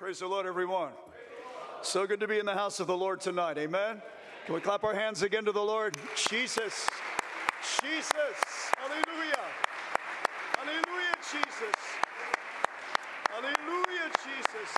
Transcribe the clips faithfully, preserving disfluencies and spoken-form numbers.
Praise the Lord, everyone. So good to be in the house of the Lord tonight. Amen. Can we clap our hands again to the Lord? Jesus. Jesus. Hallelujah. Hallelujah, Jesus. Hallelujah, Jesus.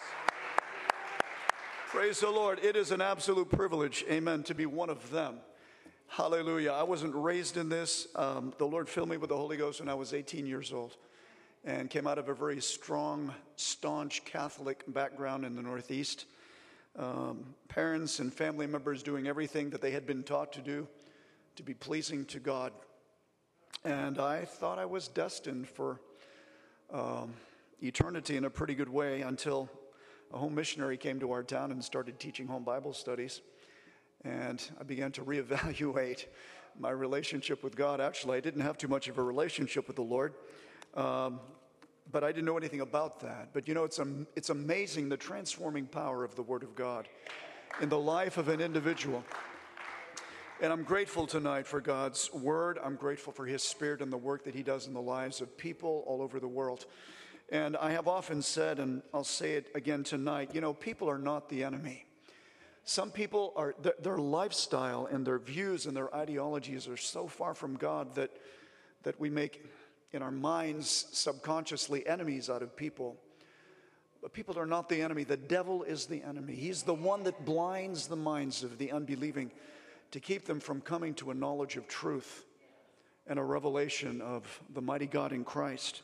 Praise the Lord. It is an absolute privilege, amen, to be one of them. Hallelujah. I wasn't raised in this. Um, the Lord filled me with the Holy Ghost when I was eighteen years old and came out of a very strong, staunch Catholic background in the Northeast. Um, parents and family members doing everything that they had been taught to do to be pleasing to God. And I thought I was destined for um, eternity in a pretty good way until a home missionary came to our town and started teaching home Bible studies. And I began to reevaluate my relationship with God. Actually, I didn't have too much of a relationship with the Lord, um, but I didn't know anything about that. But you know, it's, um, it's amazing the transforming power of the Word of God in the life of an individual. And I'm grateful tonight for God's Word. I'm grateful for His Spirit and the work that He does in the lives of people all over the world. And I have often said, and I'll say it again tonight, you know, people are not the enemy. Some people are, their, their lifestyle and their views and their ideologies are so far from God that, that we make, in our minds, subconsciously enemies out of people. But people are not the enemy. The devil is the enemy. He's the one that blinds the minds of the unbelieving to keep them from coming to a knowledge of truth and a revelation of the mighty God in Christ.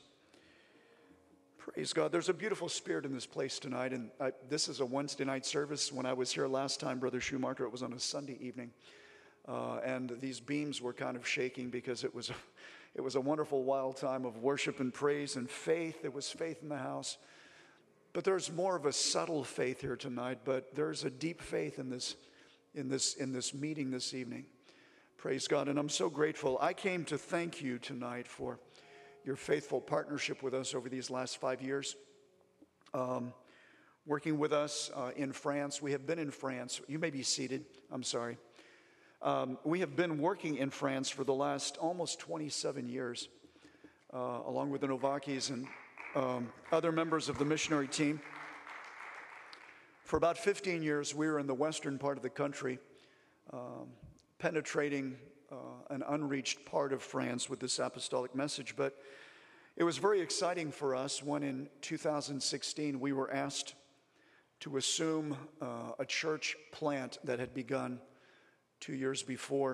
Praise God. There's a beautiful spirit in this place tonight, and I, this is a Wednesday night service. When I was here last time, Brother Schumacher, it was on a Sunday evening, uh, and these beams were kind of shaking because it was, a, it was a wonderful, wild time of worship and praise and faith. There was faith in the house, but there's more of a subtle faith here tonight. But there's a deep faith in this, in this, in this meeting this evening. Praise God, and I'm so grateful. I came to thank you tonight for your faithful partnership with us over these last five years. Um, working with us uh, in France. We have been in France. You may be seated. I'm sorry. Um, we have been working in France for the last almost twenty-seven years, uh, along with the Novakis and um, other members of the missionary team. For about fifteen years, we were in the western part of the country, um, penetrating Uh, an unreached part of France with this apostolic message. But it was very exciting for us when in two thousand sixteen we were asked to assume uh, a church plant that had begun two years before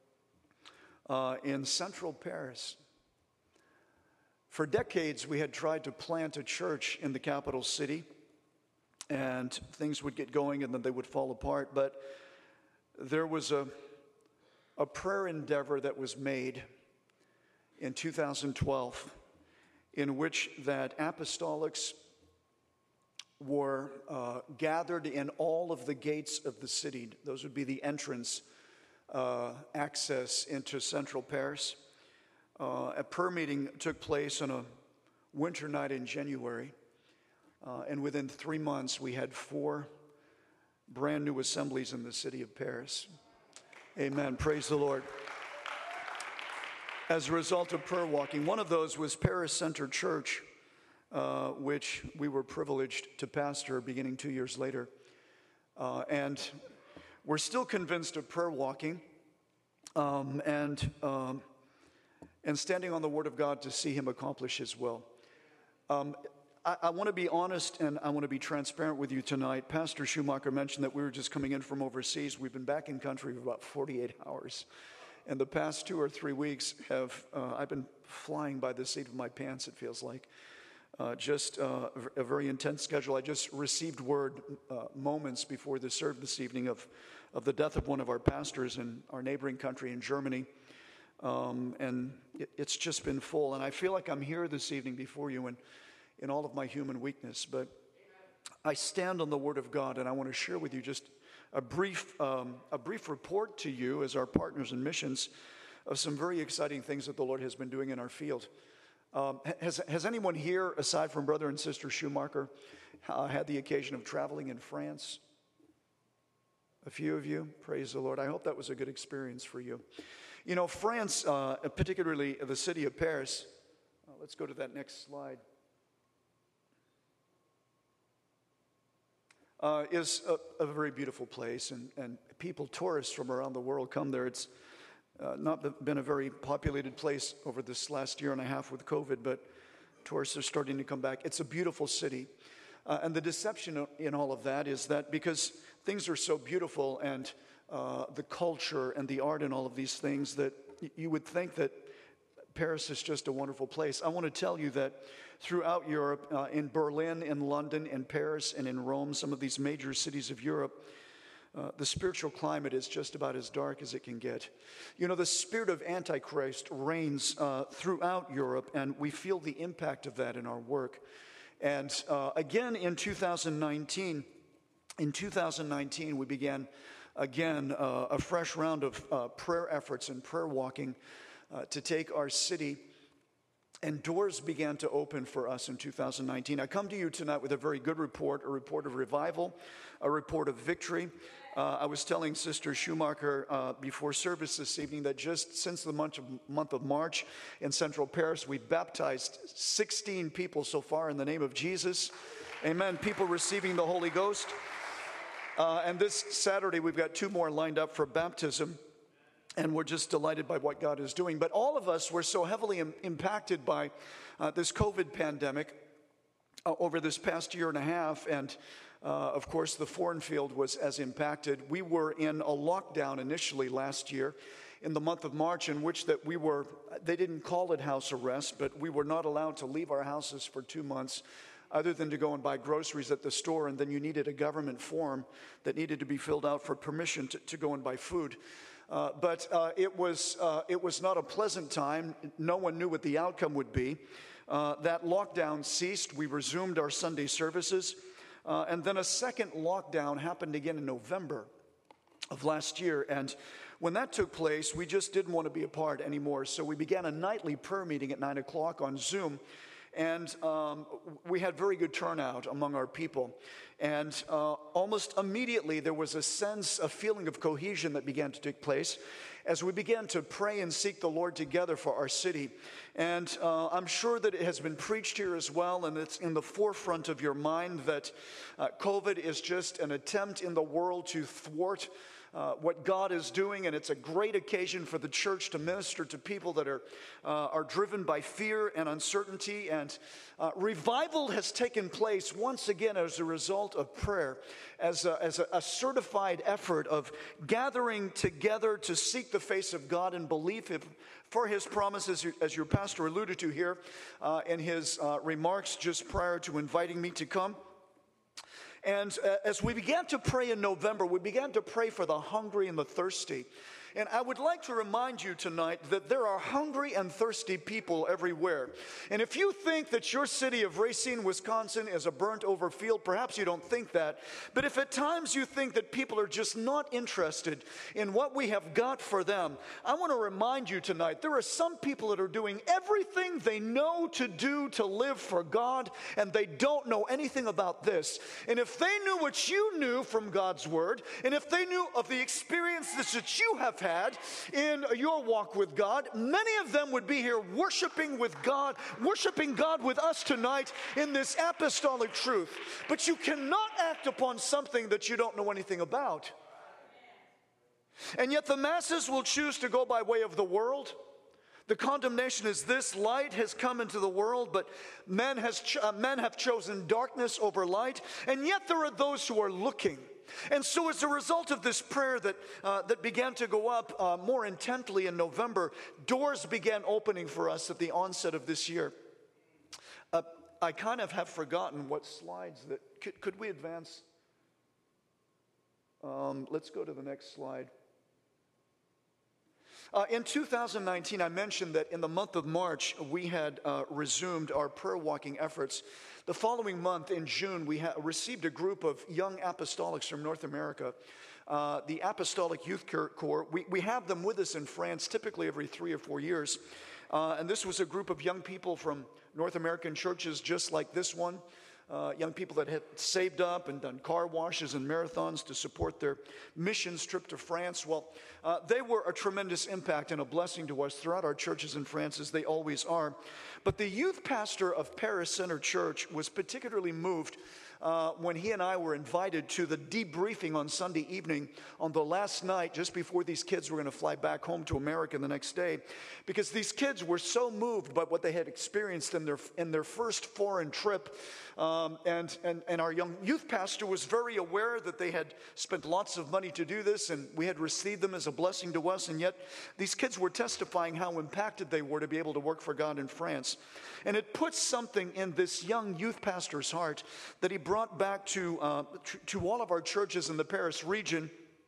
uh, in central Paris. For decades we had tried to plant a church in the capital city, and things would get going and then they would fall apart. But there was a A prayer endeavor that was made in two thousand twelve in which that apostolics were uh, gathered in all of the gates of the city. Those would be the entrance uh, access into central Paris. Uh, a prayer meeting took place on a winter night in January. Uh, and within three months, we had four brand new assemblies in the city of Paris. Amen. Praise the Lord. As a result of prayer walking, one of those was Paris Center Church, uh, which we were privileged to pastor beginning two years later. Uh, and we're still convinced of prayer walking um, and, um, and standing on the Word of God to see Him accomplish His will. Um, I, I want to be honest and I want to be transparent with you tonight. Pastor Schumacher mentioned that we were just coming in from overseas. We've been back in country for about forty-eight hours. And the past two or three weeks have, uh, I've been flying by the seat of my pants, it feels like. Uh, just uh, a very intense schedule. I just received word uh, moments before the service this evening of, of the death of one of our pastors in our neighboring country in Germany. Um, and it, it's just been full. And I feel like I'm here this evening before you and in all of my human weakness, but I stand on the Word of God, and I want to share with you just a brief um, a brief report to you as our partners in missions of some very exciting things that the Lord has been doing in our field. Um, has, has anyone here, aside from Brother and Sister Schumacher, uh, had the occasion of traveling in France? A few of you? Praise the Lord. I hope that was a good experience for you. You know, France, uh, particularly the city of Paris, uh, let's go to that next slide. uh, is a, a very beautiful place, and, and people, tourists from around the world come there. It's uh, not been a very populated place over this last year and a half with COVID, but tourists are starting to come back. It's a beautiful city. Uh, and the deception in all of that is that because things are so beautiful and uh, the culture and the art and all of these things, that you would think that Paris is just a wonderful place. I want to tell you that throughout Europe, uh, in Berlin, in London, in Paris, and in Rome, some of these major cities of Europe, uh, the spiritual climate is just about as dark as it can get. You know, the spirit of Antichrist reigns uh, throughout Europe, and we feel the impact of that in our work. And uh, again, in two thousand nineteen, in two thousand nineteen, we began again uh, a fresh round of uh, prayer efforts and prayer walking uh, to take our city. And doors began to open for us in two thousand nineteen. I come to you tonight with a very good report, a report of revival, a report of victory. Uh, I was telling Sister Schumacher uh, before service this evening that just since the month of, month of March in Central Paris, we've baptized sixteen people so far in the name of Jesus. Amen. People receiving the Holy Ghost. Uh, and this Saturday, we've got two more lined up for baptism. And we're just delighted by what God is doing. But all of us were so heavily im- impacted by uh, this COVID pandemic uh, over this past year and a half. And, uh, of course, the foreign field was as impacted. We were in a lockdown initially last year in the month of March, in which that we were, they didn't call it house arrest, but we were not allowed to leave our houses for two months other than to go and buy groceries at the store. And then you needed a government form that needed to be filled out for permission to, to go and buy food. Uh, but uh, it was uh, it was not a pleasant time. No one knew what the outcome would be. Uh, that lockdown ceased. We resumed our Sunday services. Uh, and then a second lockdown happened again in November of last year. And when that took place, we just didn't want to be apart anymore. So we began a nightly prayer meeting at nine o'clock on Zoom. And um, we had very good turnout among our people. And uh, almost immediately there was a sense, a feeling of cohesion that began to take place as we began to pray and seek the Lord together for our city. And uh, I'm sure that it has been preached here as well, and it's in the forefront of your mind that uh, COVID is just an attempt in the world to thwart Uh, what God is doing, and it's a great occasion for the church to minister to people that are uh, are driven by fear and uncertainty. And uh, revival has taken place once again as a result of prayer, as a, as a, a certified effort of gathering together to seek the face of God and belief if, for His promises, as your pastor alluded to here uh, in his uh, remarks just prior to inviting me to come. And uh, as we began to pray in November, we began to pray for the hungry and the thirsty. And I would like to remind you tonight that there are hungry and thirsty people everywhere. And if you think that your city of Racine, Wisconsin is a burnt over field, perhaps you don't think that. But if at times you think that people are just not interested in what we have got for them, I want to remind you tonight, there are some people that are doing everything they know to do to live for God, and they don't know anything about this. And if they knew what you knew from God's Word, and if they knew of the experiences that you have had in your walk with God, many of them would be here worshiping with God, worshiping God with us tonight in this apostolic truth. But you cannot act upon something that you don't know anything about. And yet the masses will choose to go by way of the world. The condemnation is this: light has come into the world, but men, has ch- uh, men have chosen darkness over light. And yet there are those who are looking. And so as a result of this prayer that uh, that began to go up uh, more intently in November, doors began opening for us at the onset of this year. Uh, I kind of have forgotten what slides that, could, could we advance? Um, let's go to the next slide. Uh, in two thousand nineteen, I mentioned that in the month of March, we had uh, resumed our prayer walking efforts. The following month, in June, we ha- received a group of young apostolics from North America, uh, the Apostolic Youth Corps. We, we have them with us in France, typically every three or four years. Uh, and this was a group of young people from North American churches just like this one. Uh, young people that had saved up and done car washes and marathons to support their missions trip to France. Well, uh, they were a tremendous impact and a blessing to us throughout our churches in France, as they always are. But the youth pastor of Paris Center Church was particularly moved uh, when he and I were invited to the debriefing on Sunday evening on the last night, just before these kids were going to fly back home to America the next day, because these kids were so moved by what they had experienced in their in their first foreign trip. Um, and, and, and our young youth pastor was very aware that they had spent lots of money to do this, and we had received them as a blessing to us, and yet these kids were testifying how impacted they were to be able to work for God in France. And it put something in this young youth pastor's heart that he brought back to, uh, to, to all of our churches in the Paris region,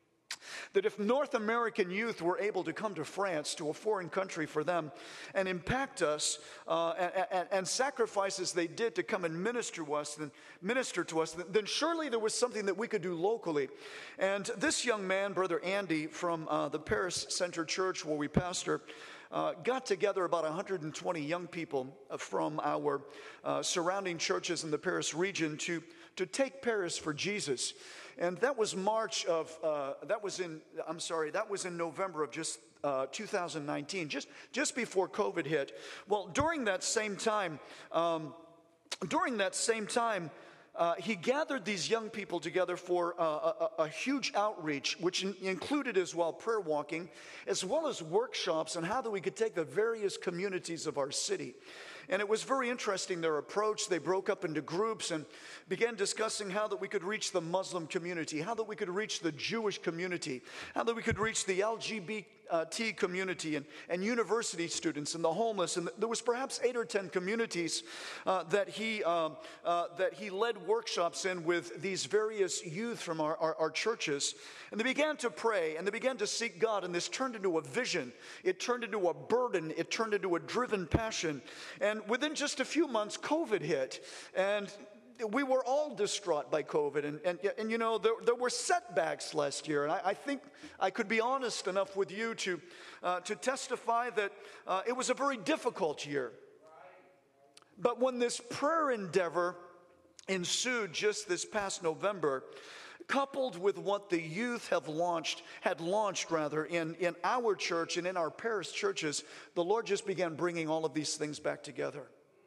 that if North American youth were able to come to France, to a foreign country for them, and impact us, uh, and, and, and sacrifices they did to come and minister to us, then minister to us, then surely there was something that we could do locally. And this young man, Brother Andy, from uh, the Paris Center Church where we pastor, Uh, got together about one hundred twenty young people from our uh, surrounding churches in the Paris region to, to take Paris for Jesus. And that was March of, uh, that was in, I'm sorry, that was in November of just uh, two thousand nineteen, just, just before COVID hit. Well, during that same time, um, during that same time, Uh, he gathered these young people together for uh, a, a huge outreach, which in, included as well prayer walking, as well as workshops on how that we could take the various communities of our city. And it was very interesting, their approach. They broke up into groups and began discussing how that we could reach the Muslim community, how that we could reach the Jewish community, how that we could reach the L G B T community and, and university students and the homeless. And there was perhaps eight or ten communities uh, that he um, uh, that he led workshops in with these various youth from our, our, our churches. And they began to pray and they began to seek God, and this turned into a vision. It turned into a burden. It turned into a driven passion. And within just a few months, COVID hit, and we were all distraught by COVID, and, and, and you know, there, there were setbacks last year, and I, I think I could be honest enough with you to, uh, to testify that uh, it was a very difficult year. But when this prayer endeavor ensued just this past November, coupled with what the youth have launched, had launched rather, in, in our church and in our Paris churches, the Lord just began bringing all of these things back together.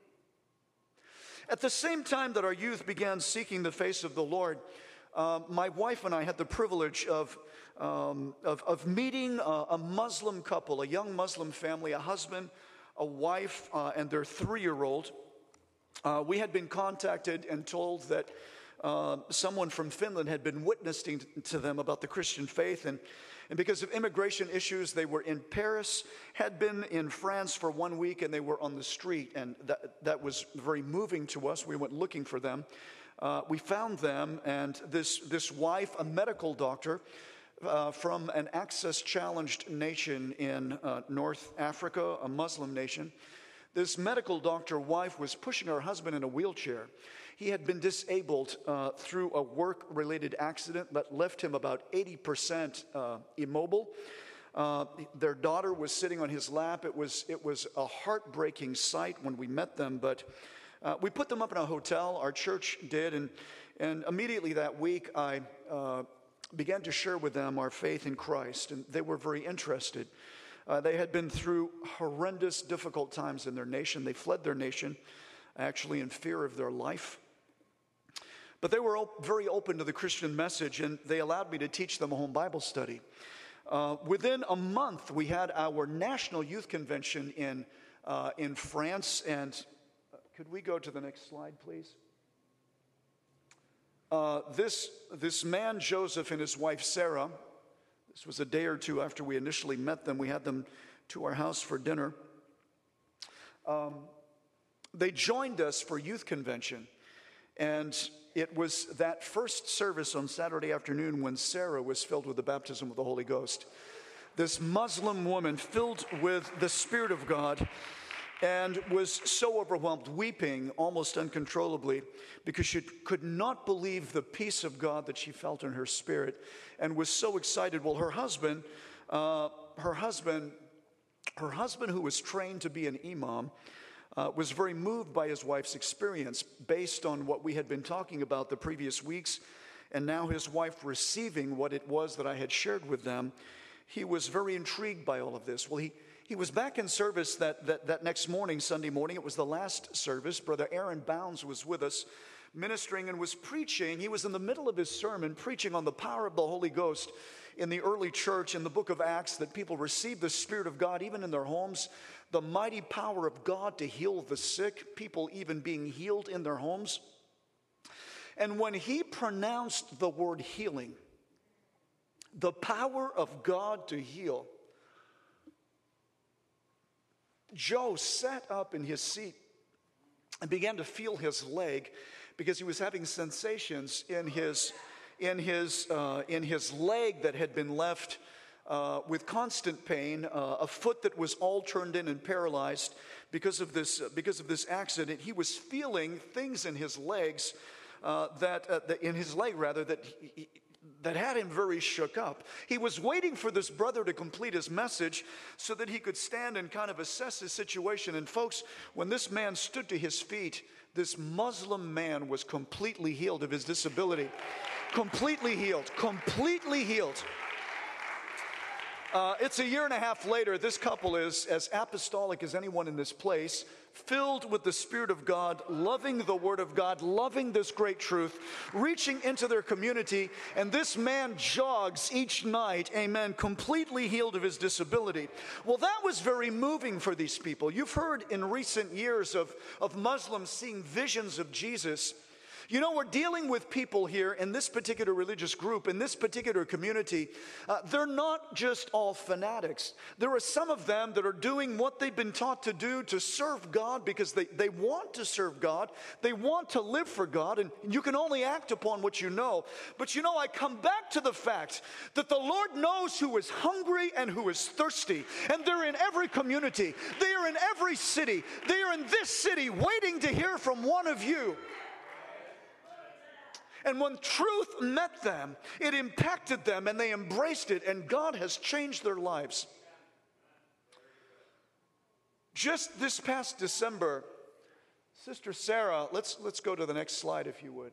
At the same time that our youth began seeking the face of the Lord, uh, my wife and I had the privilege of, um, of, of meeting a, a Muslim couple, a young Muslim family, a husband, a wife, uh, and their three-year-old. Uh, we had been contacted and told that uh, someone from Finland had been witnessing to them about the Christian faith, and And because of immigration issues, they were in Paris, had been in France for one week, and they were on the street. And that, that was very moving to us. We went looking for them. Uh, we found them, and this, this wife, a medical doctor uh, from an access-challenged nation in uh, North Africa, a Muslim nation. This medical doctor wife was pushing her husband in a wheelchair. He had been disabled uh, through a work-related accident that left him about eighty percent uh, immobile. Uh, their daughter was sitting on his lap. It was, it was a heartbreaking sight when we met them, but uh, we put them up in a hotel. Our church did, and, and immediately that week I uh, began to share with them our faith in Christ, and they were very interested. Uh, they had been through horrendous, difficult times in their nation. They fled their nation, actually in fear of their life. But they were op- very open to the Christian message, and they allowed me to teach them a home Bible study. Uh, within a month, we had our national youth convention in, uh, in France. And uh, could we go to the next slide, please? Uh, this, this man, Joseph, and his wife, Sarah, this was a day or two after we initially met them. We had them to our house for dinner. Um, they joined us for youth convention. And it was that first service on Saturday afternoon when Sarah was filled with the baptism of the Holy Ghost. This Muslim woman filled with the Spirit of God and was so overwhelmed, weeping almost uncontrollably because she could not believe the peace of God that she felt in her spirit, and was so excited. Well, her husband, uh, her husband, her husband, who was trained to be an imam, Uh, was very moved by his wife's experience based on what we had been talking about the previous weeks, and now his wife receiving what it was that I had shared with them. He was very intrigued by all of this. Well, he, he was back in service that, that, that next morning, Sunday morning. It was the last service. Brother Aaron Bounds was with us. ministering and was preaching. He was in the middle of his sermon preaching on the power of the Holy Ghost in the early church in the book of Acts, that people received the Spirit of God even in their homes, the mighty power of God to heal the sick, people even being healed in their homes. And when he pronounced the word healing, the power of God to heal, Joe sat up in his seat and began to feel his leg, because he was having sensations in his in his uh, in his leg that had been left uh, with constant pain, uh, a foot that was all turned in and paralyzed because of this uh, because of this accident. He was feeling things in his legs uh, that, uh, that in his leg rather that. He, that had him very shook up. He was waiting for this brother to complete his message so that he could stand and kind of assess his situation. And folks, when this man stood to his feet, this Muslim man was completely healed of his disability. Completely healed. Completely healed. Uh, it's a year and a half later. This couple is as apostolic as anyone in this place, filled with the Spirit of God, loving the Word of God, loving this great truth, reaching into their community. And this man jogs each night, amen, completely healed of his disability. Well, that was very moving for these people. You've heard in recent years of, of Muslims seeing visions of Jesus. You know, we're dealing with people here in this particular religious group, in this particular community. Uh, they're not just all fanatics. There are some of them that are doing what they've been taught to do to serve God because they, they want to serve God. They want to live for God, and you can only act upon what you know. But you know, I come back to the fact that the Lord knows who is hungry and who is thirsty. And they're in every community. They are in every city. They are in this city waiting to hear from one of you. And when truth met them, it impacted them and they embraced it, and God has changed their lives. Just this past December, Sister Sarah, let's, let's go to the next slide if you would.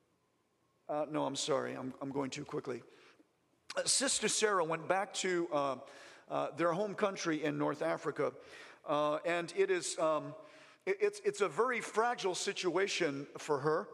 Uh, no, I'm sorry, I'm, I'm going too quickly. Uh, Sister Sarah went back to uh, uh, their home country in North Africa, uh, and it is um, it, it's, it's a very fragile situation for her.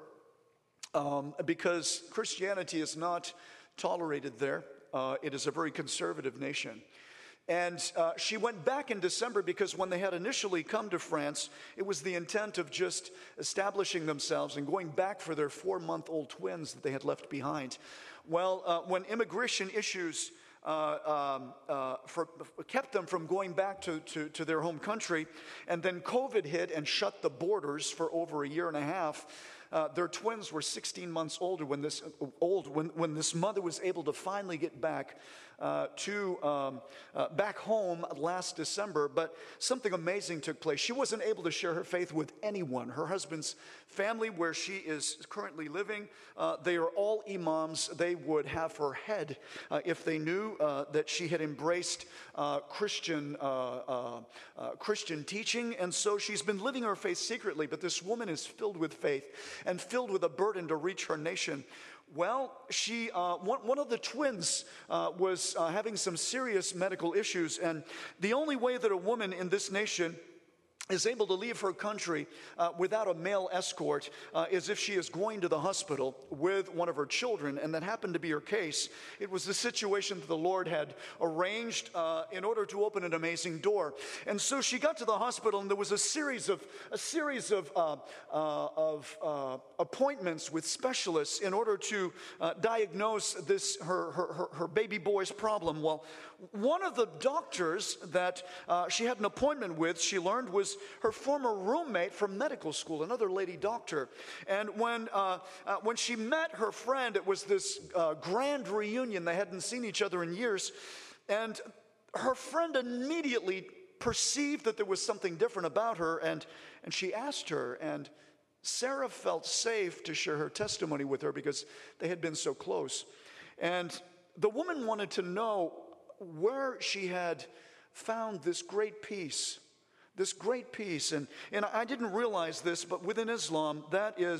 Um, because Christianity is not tolerated there. Uh, it is a very conservative nation. And uh, she went back in December because when they had initially come to France, it was the intent of just establishing themselves and going back for their four-month-old twins that they had left behind. Well, uh, when immigration issues uh, um, uh, for, kept them from going back to, to, to their home country, and then COVID hit and shut the borders for over a year and a half, Uh, their twins were sixteen months older when this uh, old when, when this mother was able to finally get back uh, to um, uh, back home last December. But something amazing took place. She wasn't able to share her faith with anyone. Her husband's family, where she is currently living, uh, they are all imams. They would have her head uh, if they knew uh, that she had embraced uh, Christian uh, uh, uh, Christian teaching, and so she's been living her faith secretly. But this woman is filled with faith and filled with a burden to reach her nation. Well, she uh, one, one of the twins uh, was uh, having some serious medical issues, and the only way that a woman in this nation is able to leave her country uh, without a male escort uh, is if she is going to the hospital with one of her children, and that happened to be her case. It was the situation that the Lord had arranged uh, in order to open an amazing door. And so she got to the hospital, and there was a series of a series of uh, uh, of uh, appointments with specialists in order to uh, diagnose this her, her her her baby boy's problem. Well, one of the doctors that uh, she had an appointment with, she learned, was her former roommate from medical school, another lady doctor. And when uh, uh, when she met her friend, it was this uh, grand reunion. They hadn't seen each other in years. And her friend immediately perceived that there was something different about her, and, and she asked her. And Sarah felt safe to share her testimony with her because they had been so close. And the woman wanted to know where she had found this great peace. This great peace, and, and I didn't realize this, but within Islam, that is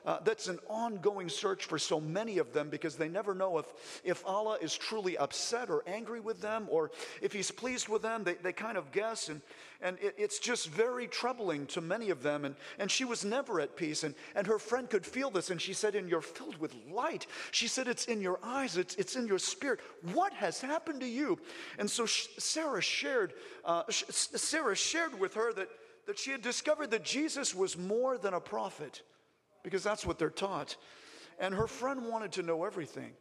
uh, that's an ongoing search for so many of them, because they never know if, if Allah is truly upset or angry with them, or if he's pleased with them. They, they kind of guess, and, and it, it's just very troubling to many of them. And, and she was never at peace, and, and her friend could feel this, and she said, and you're filled with light. She said, it's in your eyes, it's, it's in your spirit. What has happened to you? And so Sarah shared, uh, Sarah shared with her that, that she had discovered that Jesus was more than a prophet, because that's what they're taught. And her friend wanted to know everything.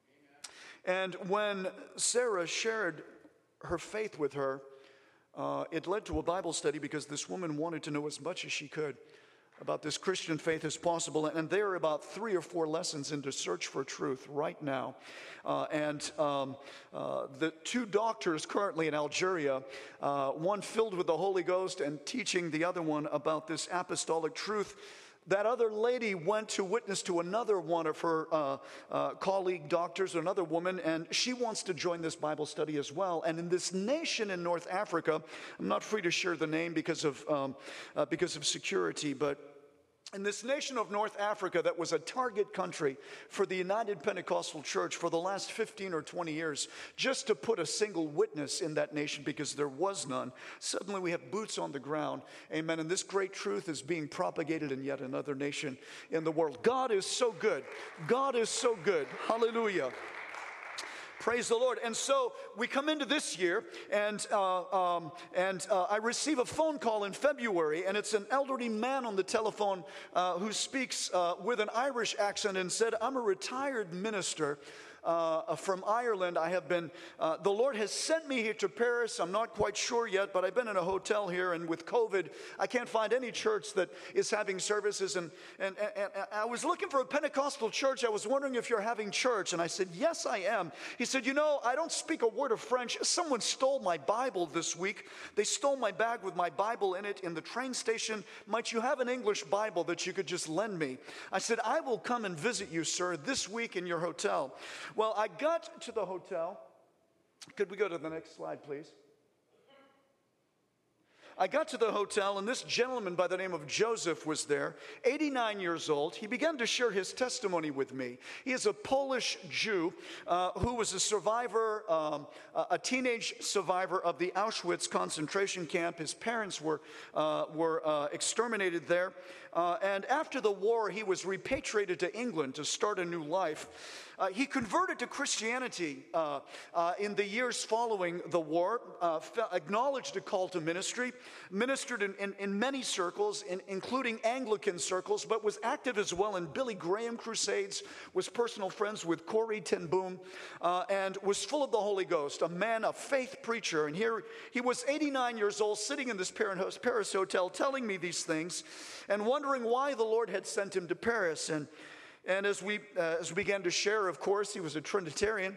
And when Sarah shared her faith with her, uh, it led to a Bible study, because this woman wanted to know as much as she could about this Christian faith as possible. And there are about three or four lessons into Search for Truth right now. Uh, and um, uh, the two doctors currently in Algeria, uh, one filled with the Holy Ghost and teaching the other one about this apostolic truth. That other lady went to witness to another one of her uh, uh, colleague doctors, another woman, and she wants to join this Bible study as well. And in this nation in North Africa, I'm not free to share the name because of um, uh, because of security, but in this nation of North Africa that was a target country for the United Pentecostal Church for the last fifteen or twenty years, just to put a single witness in that nation because there was none, suddenly we have boots on the ground. Amen. And this great truth is being propagated in yet another nation in the world. God is so good. God is so good. Hallelujah. Praise the Lord. And so we come into this year, and uh, um, and uh, I receive a phone call in February, and it's an elderly man on the telephone uh, who speaks uh, with an Irish accent and said, I'm a retired minister Uh, from Ireland. I have been, uh, the Lord has sent me here to Paris. I'm not quite sure yet, but I've been in a hotel here, and with COVID, I can't find any church that is having services. And, and, and, and I was looking for a Pentecostal church. I was wondering if you're having church. And I said, yes, I am. He said, you know, I don't speak a word of French. Someone stole my Bible this week. They stole my bag with my Bible in it in the train station. Might you have an English Bible that you could just lend me? I said, I will come and visit you, sir, this week in your hotel. Well, I got to the hotel. Could we go to the next slide, please? I got to the hotel, and this gentleman by the name of Joseph was there, eighty-nine years old. He began to share his testimony with me. He is a Polish Jew uh, who was a survivor, um, a teenage survivor of the Auschwitz concentration camp. His parents were, uh, were uh, exterminated there. Uh, and after the war, he was repatriated to England to start a new life. Uh, he converted to Christianity uh, uh, in the years following the war, uh, fe- acknowledged a call to ministry, ministered in, in, in many circles, in, including Anglican circles, but was active as well in Billy Graham crusades, was personal friends with Corrie ten Boom, uh, and was full of the Holy Ghost, a man, a faith preacher. And here he was eighty-nine years old, sitting in this Paris hotel, telling me these things, and wondering why the Lord had sent him to Paris. And And as we, uh, as we began to share, of course, he was a Trinitarian.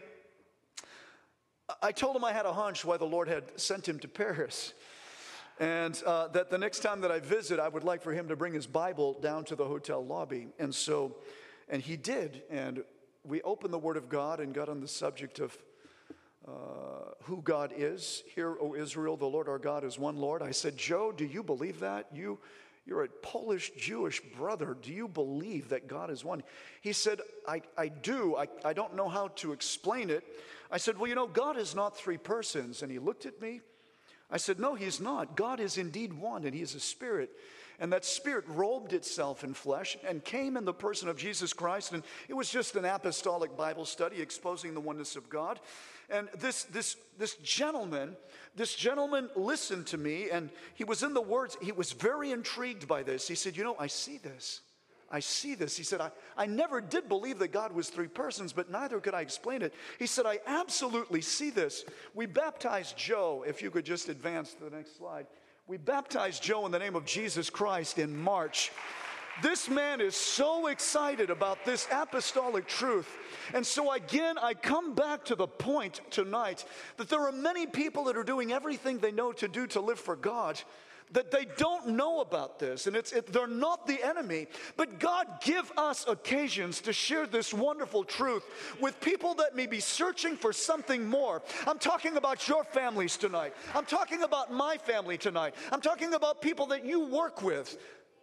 I told him I had a hunch why the Lord had sent him to Paris. And uh, that the next time that I visit, I would like for him to bring his Bible down to the hotel lobby. And so, and he did. And we opened the Word of God and got on the subject of uh, who God is. Hear, O Israel, the Lord our God is one Lord. I said, Joe, do you believe that? You... You're a Polish Jewish brother. Do you believe that God is one? He said, I, I do. I, I don't know how to explain it. I said, well, you know, God is not three persons. And he looked at me. I said, no, he's not. God is indeed one, and he is a spirit. And that spirit robed itself in flesh and came in the person of Jesus Christ. And it was just an apostolic Bible study exposing the oneness of God. And this this this gentleman, this gentleman listened to me, and he was in the words, he was very intrigued by this. He said, you know, I see this. I see this. He said, I, I never did believe that God was three persons, but neither could I explain it. He said, I absolutely see this. We baptized Joe, if you could just advance to the next slide. We baptized Joe in the name of Jesus Christ in March. This man is so excited about this apostolic truth. And so again, I come back to the point tonight that there are many people that are doing everything they know to do to live for God, that they don't know about this, and it's it, they're not the enemy, but God give us occasions to share this wonderful truth with people that may be searching for something more. I'm talking about your families tonight. I'm talking about my family tonight. I'm talking about people that you work with.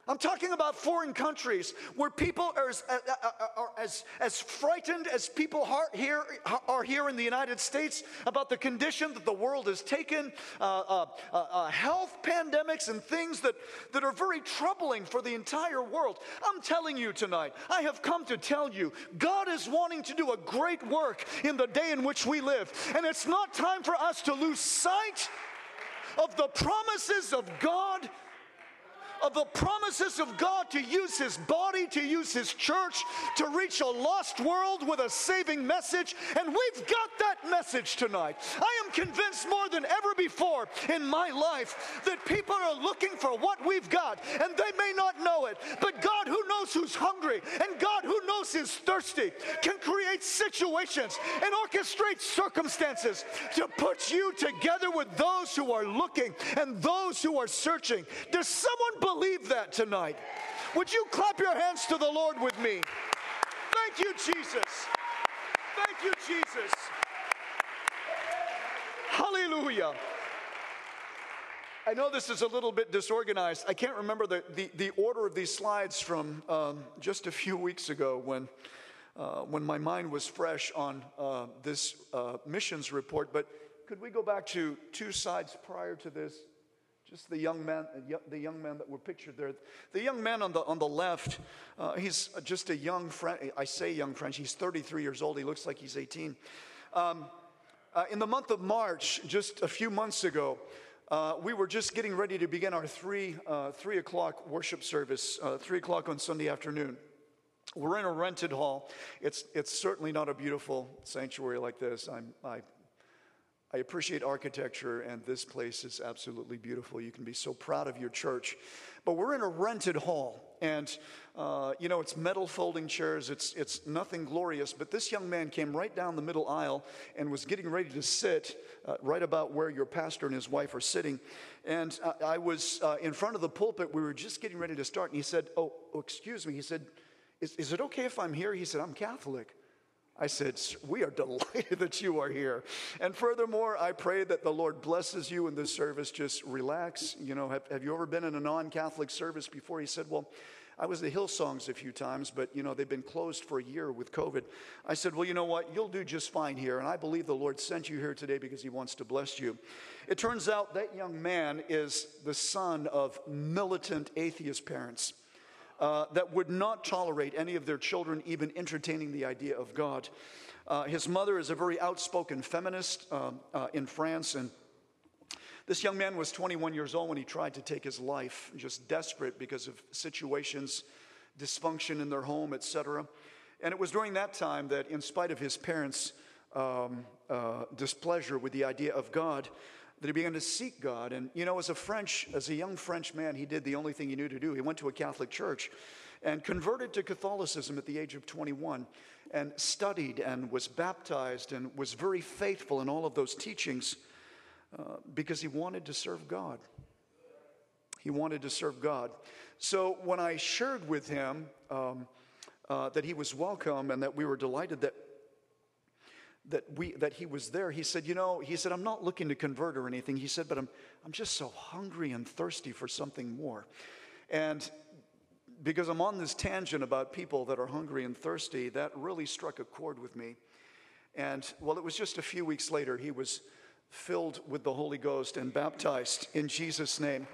I'm talking about foreign countries where people are as, are as, as frightened as people are here, are here in the United States about the condition that the world has taken, uh, uh, uh, uh, health pandemics and things that, that are very troubling for the entire world. I'm telling you tonight, I have come to tell you, God is wanting to do a great work in the day in which we live. And it's not time for us to lose sight of the promises of God, of the promises of God to use His body, to use His church, to reach a lost world with a saving message. And we've got that message tonight. I am convinced more than ever before in my life that people are looking for what we've got, and they may not know it. But God, who knows who's hungry, and God, who knows who's thirsty, can create situations and orchestrate circumstances to put you together with those who are looking and those who are searching. Does someone believe that tonight? Would you clap your hands to the Lord with me? Thank you, Jesus. Thank you, Jesus. Hallelujah. I know this is a little bit disorganized. I can't remember the, the, the order of these slides from um, just a few weeks ago when, uh, when my mind was fresh on uh, this uh, missions report. But could we go back to two slides prior to this? Just the young man, the young man that were pictured there. The young man on the on the left, uh, he's just a young French. I say young French. He's thirty-three years old. He looks like he's eighteen. Um, uh, in the month of March, just a few months ago, uh, we were just getting ready to begin our three uh, three o'clock worship service. Uh, three o'clock on Sunday afternoon. We're in a rented hall. It's it's certainly not a beautiful sanctuary like this. I'm I. I appreciate architecture, and this place is absolutely beautiful. You can be so proud of your church. But we're in a rented hall, and, uh, you know, it's metal folding chairs. It's, it's nothing glorious. But this young man came right down the middle aisle and was getting ready to sit uh, right about where your pastor and his wife are sitting. And uh, I was uh, in front of the pulpit. We were just getting ready to start, and he said, oh, oh excuse me. He said, is, is it okay if I'm here? He said, I'm Catholic. I said, we are delighted that you are here. And furthermore, I pray that the Lord blesses you in this service. Just relax. You know, have, have you ever been in a non-Catholic service before? He said, well, I was at Hillsongs a few times, but, you know, they've been closed for a year with COVID. I said, well, you know what? You'll do just fine here. And I believe the Lord sent you here today because He wants to bless you. It turns out that young man is the son of militant atheist parents. Uh, that would not tolerate any of their children even entertaining the idea of God. Uh, his mother is a very outspoken feminist uh, uh, in France, and this young man was twenty-one years old when he tried to take his life, just desperate because of situations, dysfunction in their home, et cetera. And it was during that time that, in spite of his parents' um, uh, displeasure with the idea of God, that he began to seek God. And, you know, as a French, as a young French man, he did the only thing he knew to do. He went to a Catholic church and converted to Catholicism at the age of twenty-one and studied and was baptized and was very faithful in all of those teachings uh, because he wanted to serve God. He wanted to serve God. So when I shared with him um, uh, that he was welcome and that we were delighted that that we that he was there, he said, you know, he said, I'm not looking to convert or anything. He said, but I'm I'm just so hungry and thirsty for something more. And because I'm on this tangent about people that are hungry and thirsty, that really struck a chord with me. And well, it was just a few weeks later, he was filled with the Holy Ghost and baptized in Jesus' name.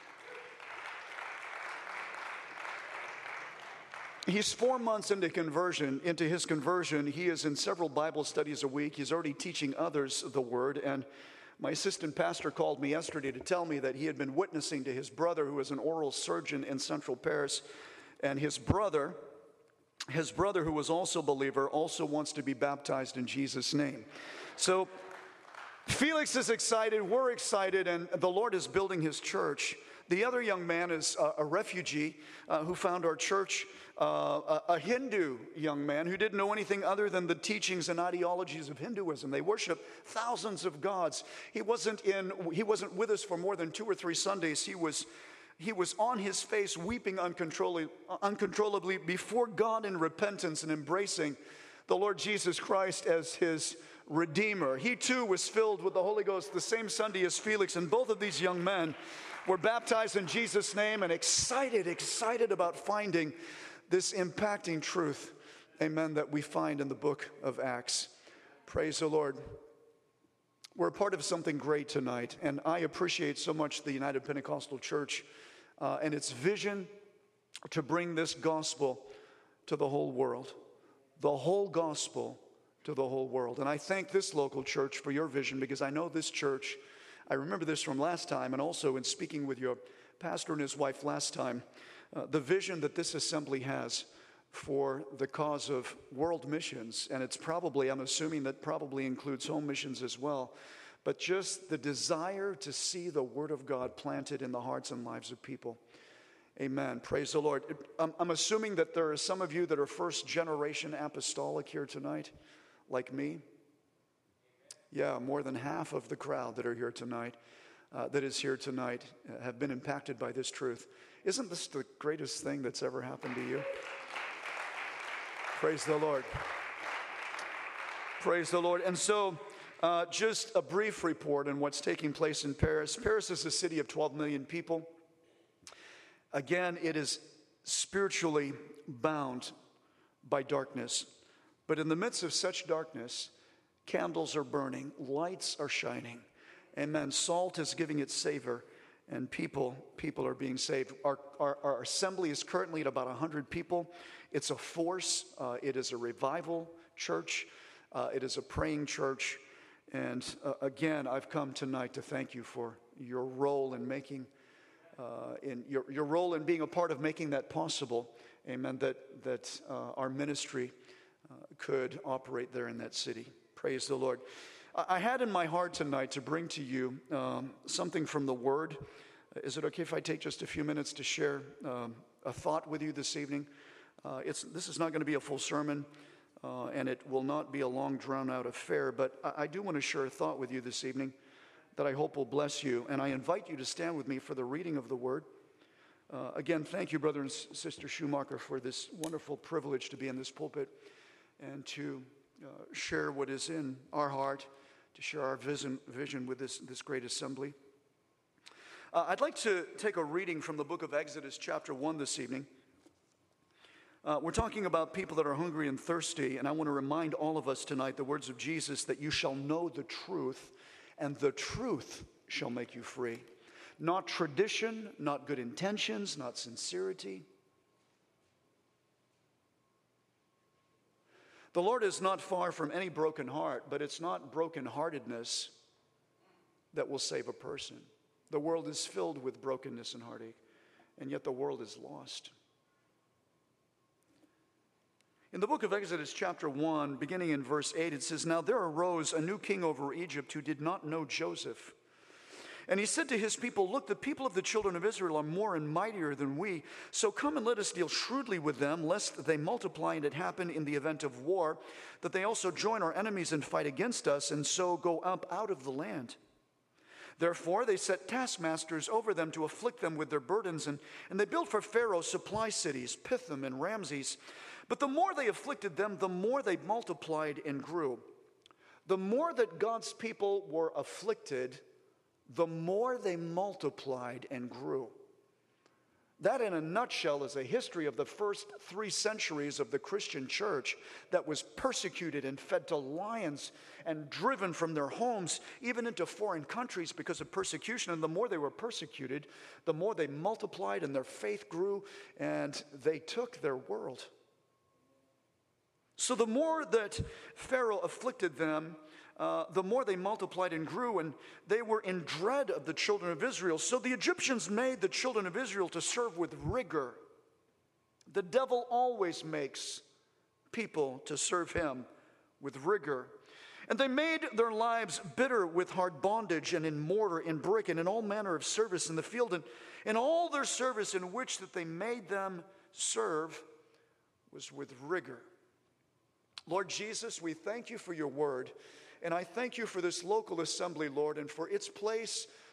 He's four months into conversion, into his conversion. He is in several Bible studies a week. He's already teaching others the word. And my assistant pastor called me yesterday to tell me that he had been witnessing to his brother, who is an oral surgeon in Central Paris. And his brother, his brother, who was also a believer, also wants to be baptized in Jesus' name. So Felix is excited, we're excited, and the Lord is building His church. The other young man is a, a refugee uh, who found our church, uh, a, a Hindu young man who didn't know anything other than the teachings and ideologies of Hinduism. They worship thousands of gods. He wasn't in. He wasn't with us for more than two or three Sundays. He was. He was on his face, weeping uncontrollably, uncontrollably before God in repentance and embracing the Lord Jesus Christ as his Redeemer. He too was filled with the Holy Ghost the same Sunday as Felix, and both of these young men We're baptized in Jesus' name and excited, excited about finding this impacting truth, amen, that we find in the book of Acts. Praise the Lord. We're a part of something great tonight, and I appreciate so much the United Pentecostal Church uh, and its vision to bring this gospel to the whole world. The whole gospel to the whole world. And I thank this local church for your vision, because I know this church, I remember this from last time, and also in speaking with your pastor and his wife last time, uh, the vision that this assembly has for the cause of world missions. And it's probably, I'm assuming that probably includes home missions as well, but just the desire to see the Word of God planted in the hearts and lives of people. Amen. Praise the Lord. I'm, I'm assuming that there are some of you that are first generation apostolic here tonight, like me. Yeah, more than half of the crowd that are here tonight, uh, that is here tonight, uh, have been impacted by this truth. Isn't this the greatest thing that's ever happened to you? Praise the Lord. Praise the Lord. And so, uh, just a brief report on what's taking place in Paris. Paris is a city of twelve million people. Again, it is spiritually bound by darkness. But in the midst of such darkness, candles are burning, lights are shining. Amen. Salt is giving its savor, and people people are being saved. Our, our, our assembly is currently at about one hundred people. It's a force. Uh, it is a revival church. Uh, it is a praying church. And uh, again, I've come tonight to thank you for your role in making, uh, in your, your role in being a part of making that possible. Amen. That, that uh, our ministry uh, could operate there in that city. Praise the Lord. I had in my heart tonight to bring to you um, something from the Word. Is it okay if I take just a few minutes to share um, a thought with you this evening? Uh, it's, this is not going to be a full sermon, uh, and it will not be a long, drawn-out affair, but I, I do want to share a thought with you this evening that I hope will bless you, and I invite you to stand with me for the reading of the Word. Uh, again, thank you, Brother and Sister Schumacher, for this wonderful privilege to be in this pulpit and to uh, share what is in our heart, to share our vision, vision with this, this great assembly. Uh, I'd like to take a reading from the book of Exodus chapter one this evening. Uh, we're talking about people that are hungry and thirsty, and I want to remind all of us tonight the words of Jesus, that you shall know the truth, and the truth shall make you free. Not tradition, not good intentions, not sincerity. The Lord is not far from any broken heart, but it's not brokenheartedness that will save a person. The world is filled with brokenness and heartache, and yet the world is lost. In the book of Exodus chapter one, beginning in verse eight, it says, "Now there arose a new king over Egypt who did not know Joseph. And he said to his people, 'Look, the people of the children of Israel are more and mightier than we. So come and let us deal shrewdly with them, lest they multiply and it happen in the event of war, that they also join our enemies and fight against us, and so go up out of the land.' Therefore they set taskmasters over them to afflict them with their burdens, and, and they built for Pharaoh supply cities, Pithom and Ramses. But the more they afflicted them, the more they multiplied and grew." The more that God's people were afflicted, the more they multiplied and grew. That, in a nutshell, is a history of the first three centuries of the Christian church that was persecuted and fed to lions and driven from their homes, even into foreign countries because of persecution. And the more they were persecuted, the more they multiplied and their faith grew, and they took their world. So the more that Pharaoh afflicted them, Uh, the more they multiplied and grew, and they were in dread of the children of Israel. So the Egyptians made the children of Israel to serve with rigor. The devil always makes people to serve him with rigor. And they made their lives bitter with hard bondage, and in mortar, in brick, and in all manner of service in the field. And in all their service in which that they made them serve was with rigor. Lord Jesus, we thank you for your word. And I thank you for this local assembly, Lord, and for its place,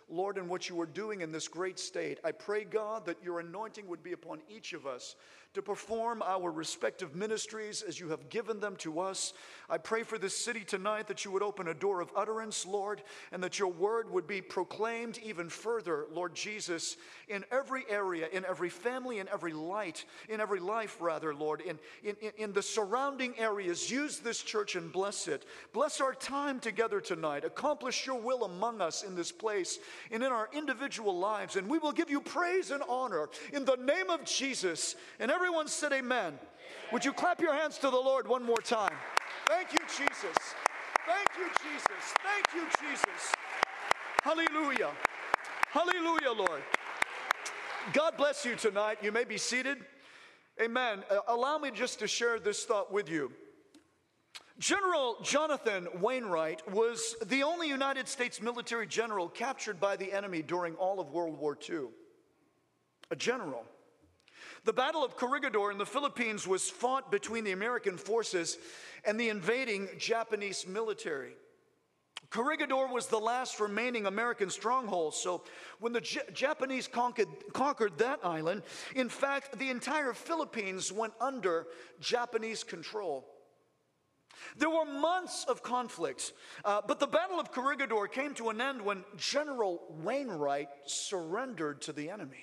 Lord, in what you are doing in this great state. I pray, God, that your anointing would be upon each of us to perform our respective ministries as you have given them to us. I pray for this city tonight that you would open a door of utterance, Lord, and that your word would be proclaimed even further, Lord Jesus, in every area, in every family, in every light, in every life, rather, Lord, in, in, in the surrounding areas. Use this church and bless it. Bless our time together tonight. Accomplish your will among us in this place and in our individual lives. And we will give you praise and honor in the name of Jesus. And everyone said amen. Amen. Would you clap your hands to the Lord one more time? Thank you, Jesus. Thank you, Jesus. Thank you, Jesus. Hallelujah. Hallelujah, Lord. God bless you tonight. You may be seated. Amen. Uh, allow me just to share this thought with you. General Jonathan Wainwright was the only United States military general captured by the enemy during all of World War Two. A general. The Battle of Corregidor in the Philippines was fought between the American forces and the invading Japanese military. Corregidor was the last remaining American stronghold, so when the J- Japanese conquered, conquered that island, in fact, the entire Philippines went under Japanese control. There were months of conflict, uh, but the Battle of Corregidor came to an end when General Wainwright surrendered to the enemy.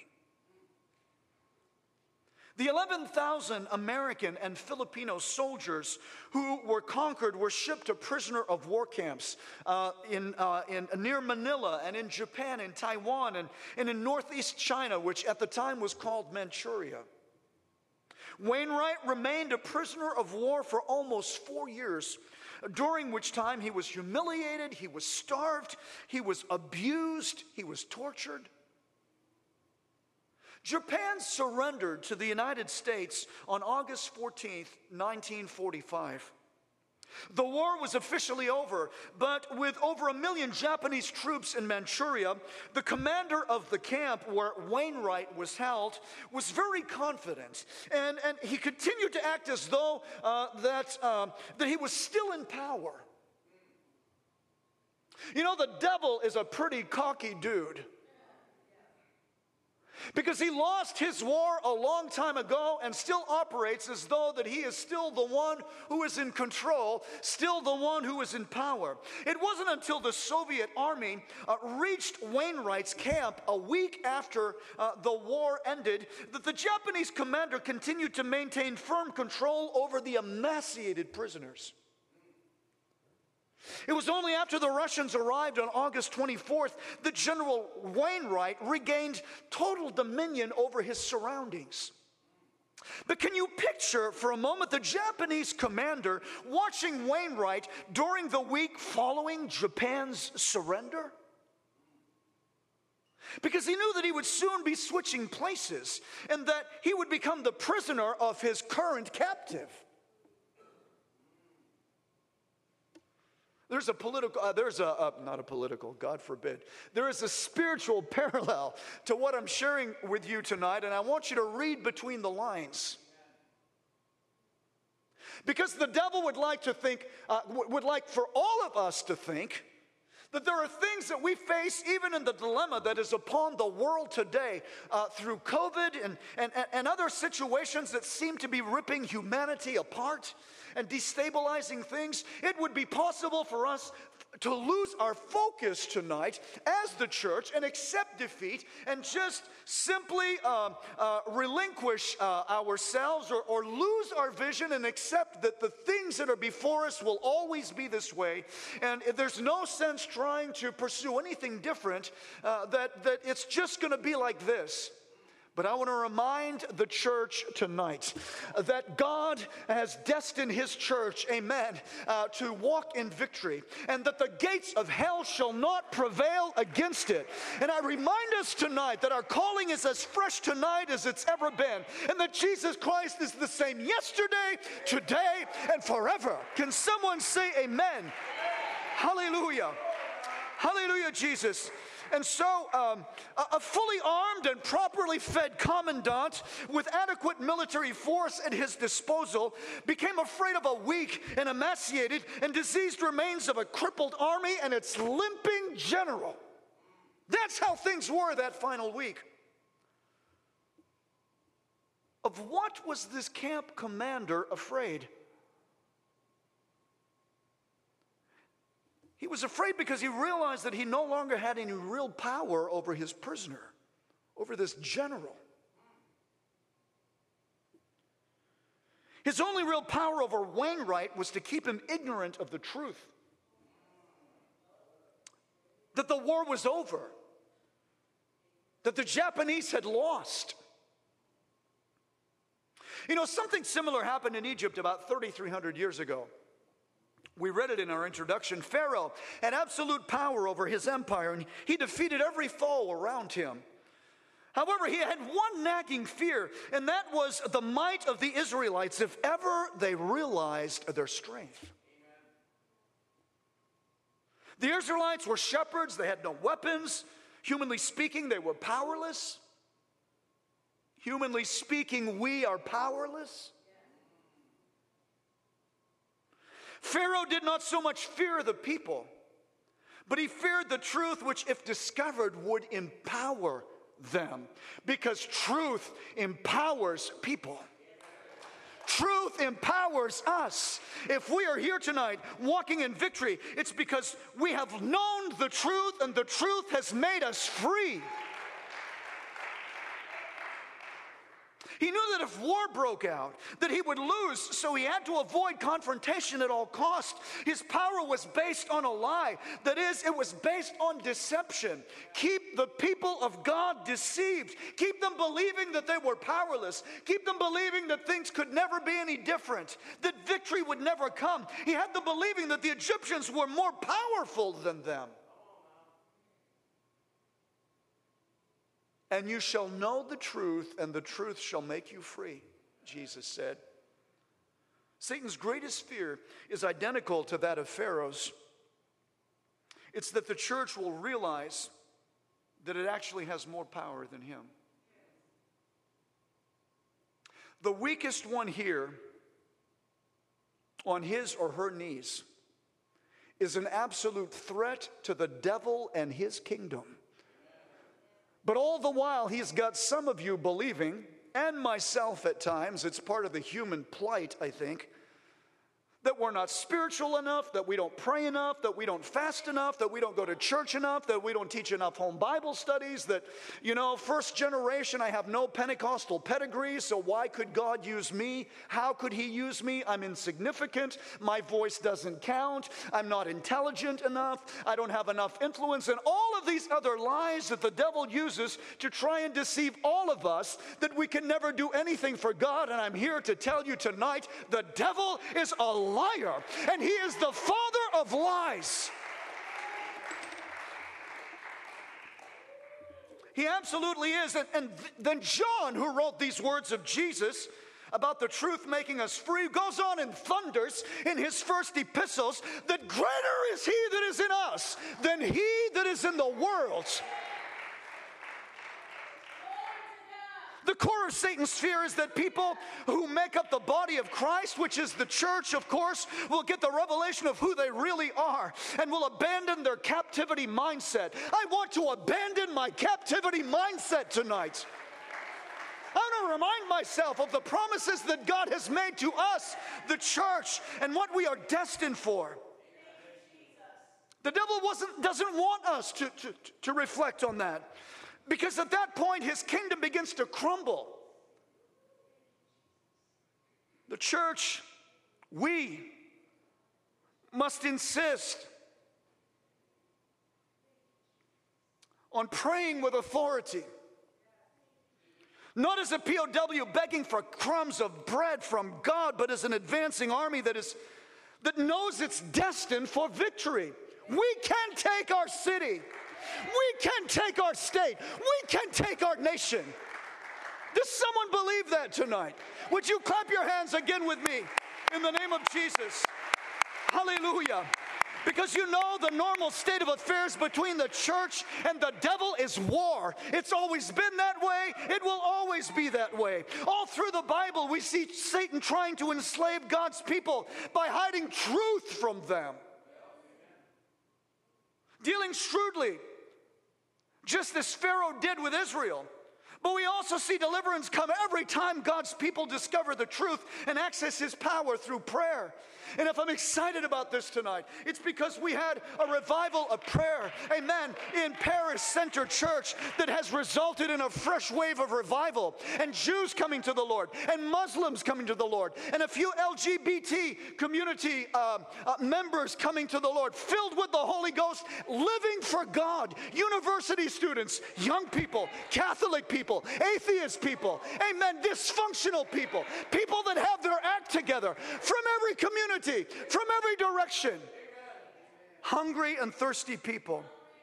The eleven thousand American and Filipino soldiers who were conquered were shipped to prisoner of war camps uh, in, uh, in near Manila and in Japan, in Taiwan, and, and in northeast China, which at the time was called Manchuria. Wainwright remained a prisoner of war for almost four years, during which time he was humiliated, he was starved, he was abused, he was tortured. Japan surrendered to the United States on August fourteenth, nineteen forty-five. The war was officially over, but with over a million Japanese troops in Manchuria, the commander of the camp where Wainwright was held was very confident, and, and he continued to act as though uh, that, uh, that he was still in power. You know, the devil is a pretty cocky dude. Because he lost his war a long time ago and still operates as though that he is still the one who is in control, still the one who is in power. It wasn't until the Soviet army uh, reached Wainwright's camp a week after uh, the war ended that the Japanese commander continued to maintain firm control over the emaciated prisoners. It was only after the Russians arrived on August twenty-fourth that General Wainwright regained total dominion over his surroundings. But can you picture for a moment the Japanese commander watching Wainwright during the week following Japan's surrender? Because he knew that he would soon be switching places and that he would become the prisoner of his current captive. There's a political, uh, there's a, uh, not a political, God forbid. There is a spiritual parallel to what I'm sharing with you tonight, and I want you to read between the lines. Because the devil would like to think, uh, would like for all of us to think that there are things that we face even in the dilemma that is upon the world today uh, through COVID and, and, and other situations that seem to be ripping humanity apart and destabilizing things. It would be possible for us to lose our focus tonight as the church and accept defeat and just simply uh, uh, relinquish uh, ourselves or, or lose our vision and accept that the things that are before us will always be this way. And there's no sense trying to pursue anything different, uh, that, that it's just going to be like this. But I want to remind the church tonight that God has destined his church, amen, uh, to walk in victory, and that the gates of hell shall not prevail against it. And I remind us tonight that our calling is as fresh tonight as it's ever been, and that Jesus Christ is the same yesterday, today, and forever. Can someone say amen? Hallelujah. Hallelujah, Jesus. And so um, a, a fully armed and properly fed commandant with adequate military force at his disposal became afraid of a weak and emaciated and diseased remains of a crippled army and its limping general. That's how things were that final week. Of what was this camp commander afraid? He was afraid because he realized that he no longer had any real power over his prisoner, over this general. His only real power over Wainwright was to keep him ignorant of the truth. That the war was over. That the Japanese had lost. You know, something similar happened in Egypt about thirty-three hundred years ago. We read it in our introduction. Pharaoh had absolute power over his empire, and he defeated every foe around him. However, he had one nagging fear, and that was the might of the Israelites if ever they realized their strength. The Israelites were shepherds. They had no weapons. Humanly speaking, they were powerless. Humanly speaking, we are powerless. Pharaoh did not so much fear the people, but he feared the truth, which, if discovered, would empower them, because truth empowers people. Truth empowers us. If we are here tonight walking in victory, it's because we have known the truth, and the truth has made us free. He knew that if war broke out, that he would lose, so he had to avoid confrontation at all costs. His power was based on a lie. That is, it was based on deception. Keep the people of God deceived. Keep them believing that they were powerless. Keep them believing that things could never be any different, that victory would never come. He had them believing that the Egyptians were more powerful than them. And you shall know the truth, and the truth shall make you free, Jesus said. Satan's greatest fear is identical to that of Pharaoh's. It's that the church will realize that it actually has more power than him. The weakest one here, on his or her knees, is an absolute threat to the devil and his kingdom. But all the while, he's got some of you believing, and myself at times, it's part of the human plight, I think, that we're not spiritual enough, that we don't pray enough, that we don't fast enough, that we don't go to church enough, that we don't teach enough home Bible studies, that, you know, first generation, I have no Pentecostal pedigree, so why could God use me? How could he use me? I'm insignificant. My voice doesn't count. I'm not intelligent enough. I don't have enough influence. And all of these other lies that the devil uses to try and deceive all of us, that we can never do anything for God. And I'm here to tell you tonight, the devil is a liar, and he is the father of lies. He absolutely is. And, and then John, who wrote these words of Jesus about the truth making us free, goes on and thunders in his first epistles that greater is he that is in us than he that is in the world. The core of Satan's fear is that people who make up the body of Christ, which is the church, of course, will get the revelation of who they really are and will abandon their captivity mindset. I want to abandon my captivity mindset tonight. I want to remind myself of the promises that God has made to us, the church, and what we are destined for. The devil wasn't, doesn't want us to, to, to reflect on that. Because at that point, his kingdom begins to crumble. The church, we must insist on praying with authority. Not as a P O W begging for crumbs of bread from God, but as an advancing army that is that knows it's destined for victory. We can take our city. We can take our state. We can take our nation. Does someone believe that tonight? Would you clap your hands again with me in the name of Jesus? Hallelujah. Because you know the normal state of affairs between the church and the devil is war. It's always been that way. It will always be that way. All through the Bible, we see Satan trying to enslave God's people by hiding truth from them. Dealing shrewdly just as Pharaoh did with Israel. But we also see deliverance come every time God's people discover the truth and access his power through prayer. And if I'm excited about this tonight, it's because we had a revival of prayer, amen, in Paris Center Church that has resulted in a fresh wave of revival, and Jews coming to the Lord, and Muslims coming to the Lord, and a few L G B T community uh, uh, members coming to the Lord, filled with the Holy Ghost, living for God. University students, young people, Catholic people, atheist people, amen, dysfunctional people, people that have their act together from every community, from every direction. Hungry and thirsty people.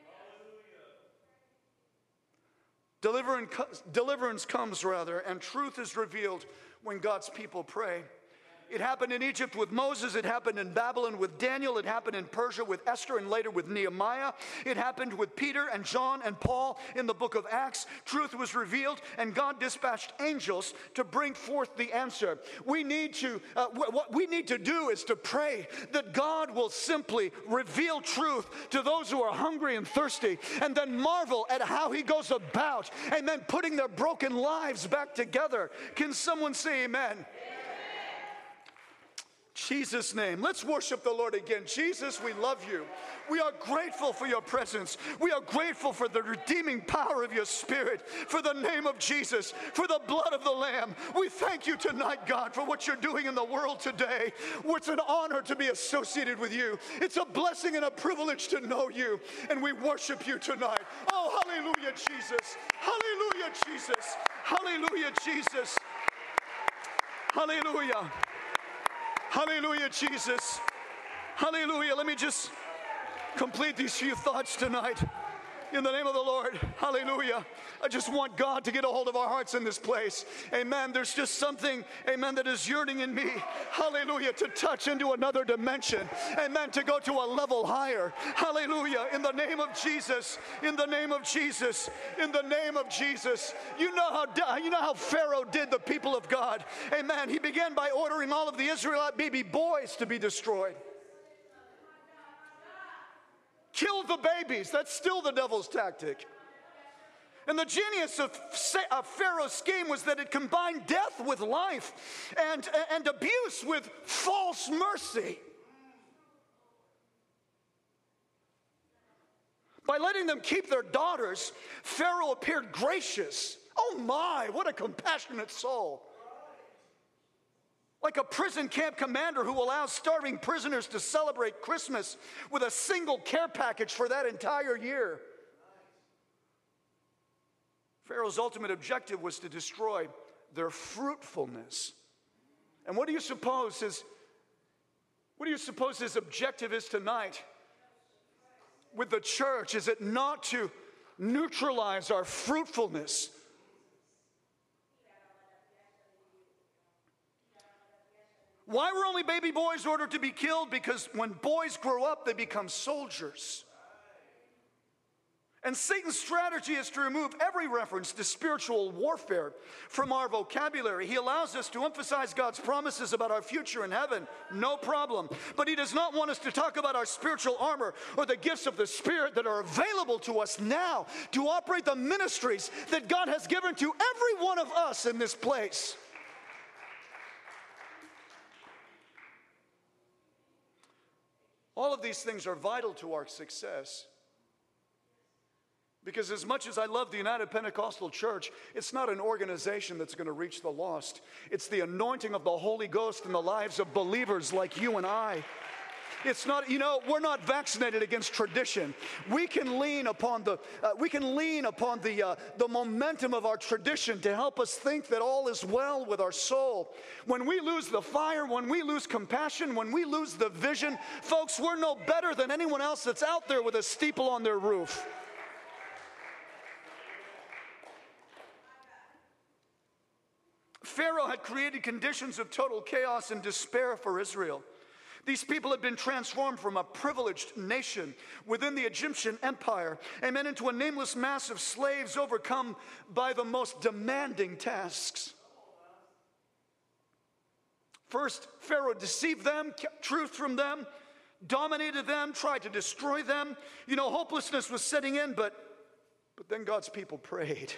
Deliverance, deliverance comes, rather, and truth is revealed when God's people pray. It happened in Egypt with Moses. It happened in Babylon with Daniel. It happened in Persia with Esther, and later with Nehemiah. It happened with Peter and John and Paul in the book of Acts. Truth was revealed, and God dispatched angels to bring forth the answer. We need to, uh, what we need to do is to pray that God will simply reveal truth to those who are hungry and thirsty, and then marvel at how he goes about, amen, putting their broken lives back together. Can someone say amen? Jesus' name. Let's worship the Lord again. Jesus, we love you. We are grateful for your presence. We are grateful for the redeeming power of your Spirit, for the name of Jesus, for the blood of the Lamb. We thank you tonight, God, for what you're doing in the world today. It's an honor to be associated with you. It's a blessing and a privilege to know you, and we worship you tonight. Oh, hallelujah, Jesus. Hallelujah, Jesus. Hallelujah, Jesus. Hallelujah. Hallelujah, Jesus. Hallelujah. Let me just complete these few thoughts tonight. In the name of the Lord. Hallelujah. I just want God to get a hold of our hearts in this place. Amen. There's just something, amen, that is yearning in me. Hallelujah. To touch into another dimension. Amen. To go to a level higher. Hallelujah. In the name of Jesus. In the name of Jesus. In the name of Jesus. You know how, you know how Pharaoh did the people of God. Amen. He began by ordering all of the Israelite baby boys to be destroyed. Kill the babies. That's still the devil's tactic. And the genius of, of Pharaoh's scheme was that it combined death with life and, and abuse with false mercy. By letting them keep their daughters, Pharaoh appeared gracious. Oh my, what a compassionate soul. Like a prison camp commander who allows starving prisoners to celebrate Christmas with a single care package for that entire year. Pharaoh's ultimate objective was to destroy their fruitfulness. And what do you suppose his, what do you suppose his objective is tonight with the church? Is it not to neutralize our fruitfulness? Why were only baby boys ordered to be killed? Because when boys grow up, they become soldiers. And Satan's strategy is to remove every reference to spiritual warfare from our vocabulary. He allows us to emphasize God's promises about our future in heaven, no problem. But he does not want us to talk about our spiritual armor or the gifts of the Spirit that are available to us now to operate the ministries that God has given to every one of us in this place. All of these things are vital to our success. Because as much as I love the United Pentecostal Church, it's not an organization that's going to reach the lost. It's the anointing of the Holy Ghost in the lives of believers like you and I. It's not, you know, we're not vaccinated against tradition. We can lean upon the, uh, we can lean upon the, uh, the momentum of our tradition to help us think that all is well with our soul. When we lose the fire, when we lose compassion, when we lose the vision, folks, we're no better than anyone else that's out there with a steeple on their roof. Pharaoh had created conditions of total chaos and despair for Israel. These people had been transformed from a privileged nation within the Egyptian empire, amen, into a nameless mass of slaves overcome by the most demanding tasks. First, Pharaoh deceived them, kept truth from them, dominated them, tried to destroy them. You know, hopelessness was setting in, but But then God's people prayed.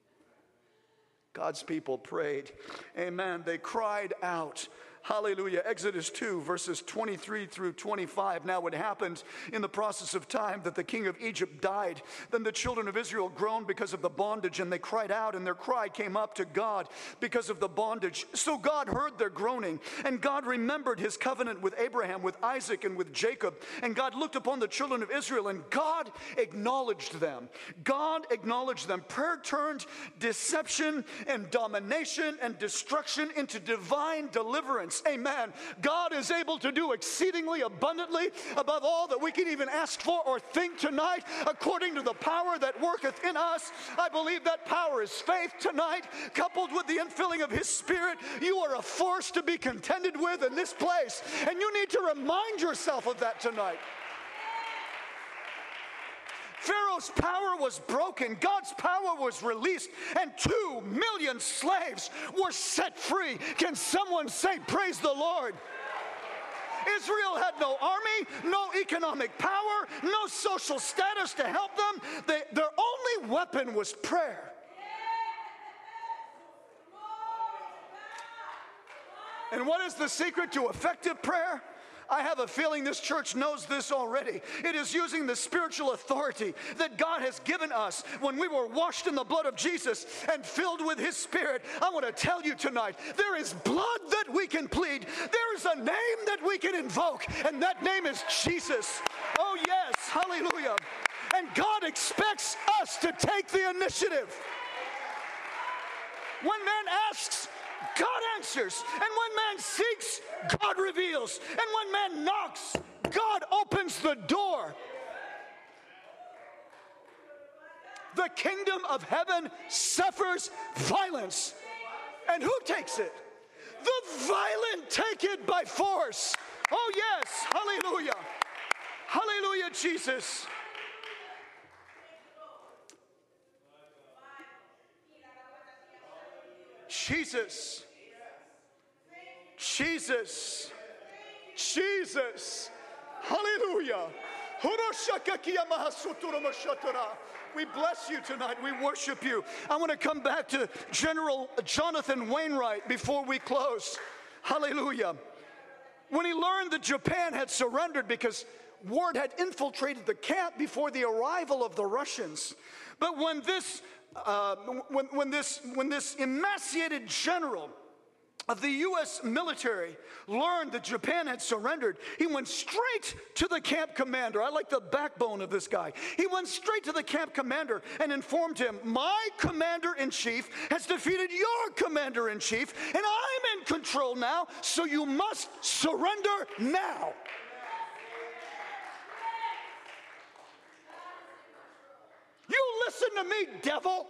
God's people prayed. Amen. They cried out. Hallelujah. Exodus two, verses twenty-three through twenty-five. Now it happened in the process of time that the king of Egypt died. Then the children of Israel groaned because of the bondage, and they cried out, and their cry came up to God because of the bondage. So God heard their groaning, and God remembered his covenant with Abraham, with Isaac, and with Jacob. And God looked upon the children of Israel, and God acknowledged them. God acknowledged them. Prayer turned deception and domination and destruction into divine deliverance. Amen. God is able to do exceedingly abundantly above all that we can even ask for or think tonight, according to the power that worketh in us. I believe that power is faith tonight, coupled with the infilling of his Spirit. You are a force to be contended with in this place, and you need to remind yourself of that tonight. Pharaoh's power was broken. God's power was released, and two million slaves were set free. Can someone say, praise the Lord? Israel had no army, no economic power, no social status to help them. They, their only weapon was prayer. And what is the secret to effective prayer? I have a feeling this church knows this already. It is using the spiritual authority that God has given us when we were washed in the blood of Jesus and filled with his Spirit. I want to tell you tonight, there is blood that we can plead. There is a name that we can invoke, and that name is Jesus. Oh yes, hallelujah. And God expects us to take the initiative. When man asks, God answers. And when man seeks, God reveals. And when man knocks, God opens the door. The kingdom of heaven suffers violence. And who takes it? The violent take it by force. Oh yes, hallelujah. Hallelujah, Jesus. Jesus, Jesus, Jesus, hallelujah. We bless you tonight. We worship you. I want to come back to General Jonathan Wainwright before we close. Hallelujah. When he learned that Japan had surrendered because word had infiltrated the camp before the arrival of the Russians. But when this Uh, when, when, this, when this emaciated general of the U S military learned that Japan had surrendered, he went straight to the camp commander. I like the backbone of this guy. He went straight to the camp commander and informed him, my commander-in-chief has defeated your commander-in-chief, and I'm in control now, so you must surrender now. You listen to me, devil.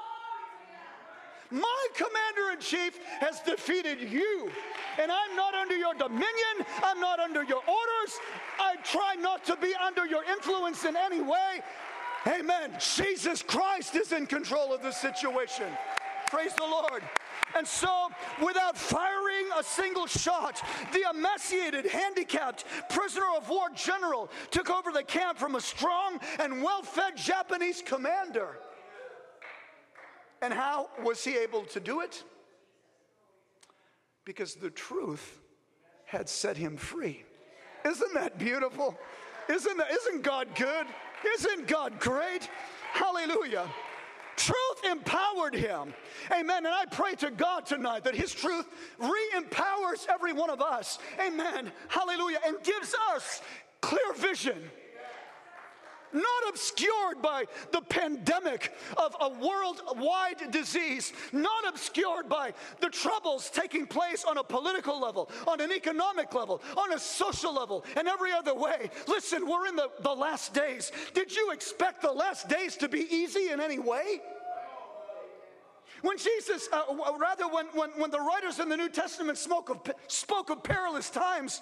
My commander-in-chief has defeated you, and I'm not under your dominion. I'm not under your orders. I try not to be under your influence in any way. Amen. Jesus Christ is in control of the situation. Praise the Lord. And so, without firing a single shot, the emaciated, handicapped prisoner of war general took over the camp from a strong and well-fed Japanese commander. And how was he able to do it? Because the truth had set him free. Isn't that beautiful? Isn't that, isn't God good? Isn't God great? Hallelujah. Truth empowered him. Amen. And I pray to God tonight that his truth re-empowers every one of us. Amen. Hallelujah. And gives us clear vision. Not obscured by the pandemic of a worldwide disease, not obscured by the troubles taking place on a political level, on an economic level, on a social level, and every other way. Listen, we're in the, the last days. Did you expect the last days to be easy in any way? When Jesus, uh, rather when, when, when the writers in the New Testament spoke of, spoke of perilous times,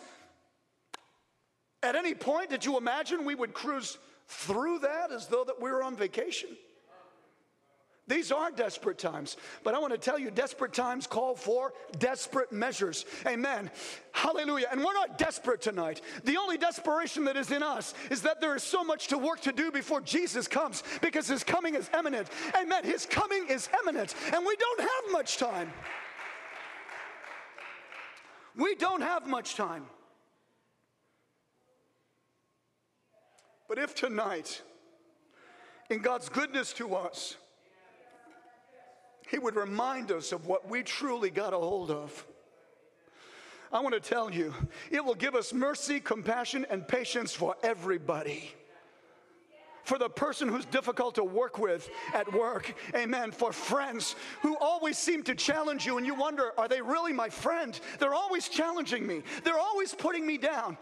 at any point did you imagine we would cruise through that as though that we were on vacation? These are desperate times, but I want to tell you, desperate times call for desperate measures. Amen. Hallelujah. And we're not desperate tonight. The only desperation that is in us is that there is so much to work to do before Jesus comes, because his coming is imminent. Amen. His coming is imminent, and we don't have much time. We don't have much time. But if tonight, in God's goodness to us, he would remind us of what we truly got a hold of, I want to tell you, it will give us mercy, compassion, and patience for everybody. For the person who's difficult to work with at work, amen. For friends who always seem to challenge you and you wonder, are they really my friend? They're always challenging me. They're always putting me down.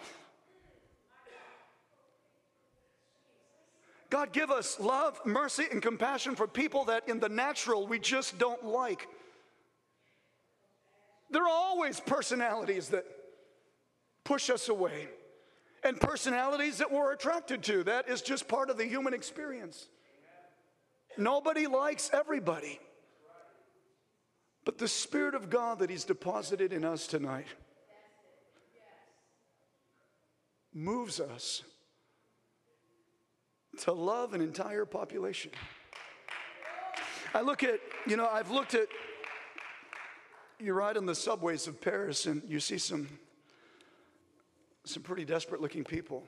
God, give us love, mercy, and compassion for people that in the natural we just don't like. There are always personalities that push us away, and personalities that we're attracted to. That is just part of the human experience. Nobody likes everybody. But the Spirit of God that he's deposited in us tonight moves us to love an entire population. I look at, you know, I've looked at, you ride on the subways of Paris and you see some, some pretty desperate looking people.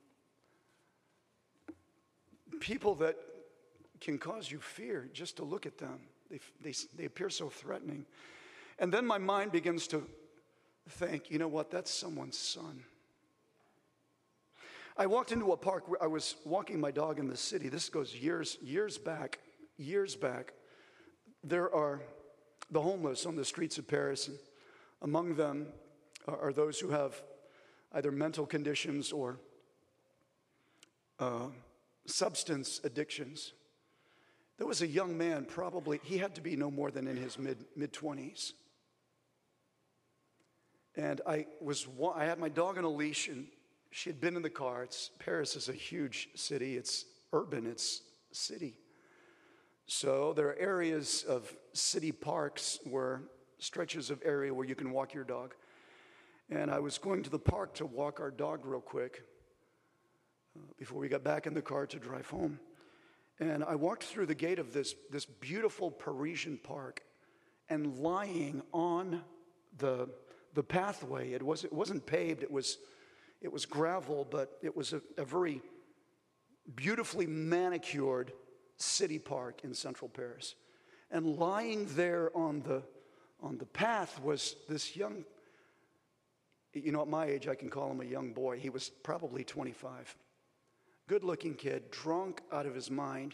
People that can cause you fear just to look at them. They, they, they appear so threatening. And then my mind begins to think, you know what, that's someone's son. I walked into a park where I was walking my dog in the city. This goes years, years back, years back. There are the homeless on the streets of Paris, and among them are those who have either mental conditions or uh, substance addictions. There was a young man, probably, he had to be no more than in his mid, mid-twenties. And I was, I had my dog on a leash, and she had been in the car. It's, Paris is a huge city. It's urban. It's city. So there are areas of city parks where stretches of area where you can walk your dog. And I was going to the park to walk our dog real quick uh, before we got back in the car to drive home. And I walked through the gate of this, this beautiful Parisian park, and lying on the, the pathway, it, was, it wasn't paved, it was It was gravel, but it was a, a very beautifully manicured city park in central Paris. And lying there on the, on the path was this young, you know, at my age, I can call him a young boy. He was probably twenty-five. Good-looking kid, drunk out of his mind,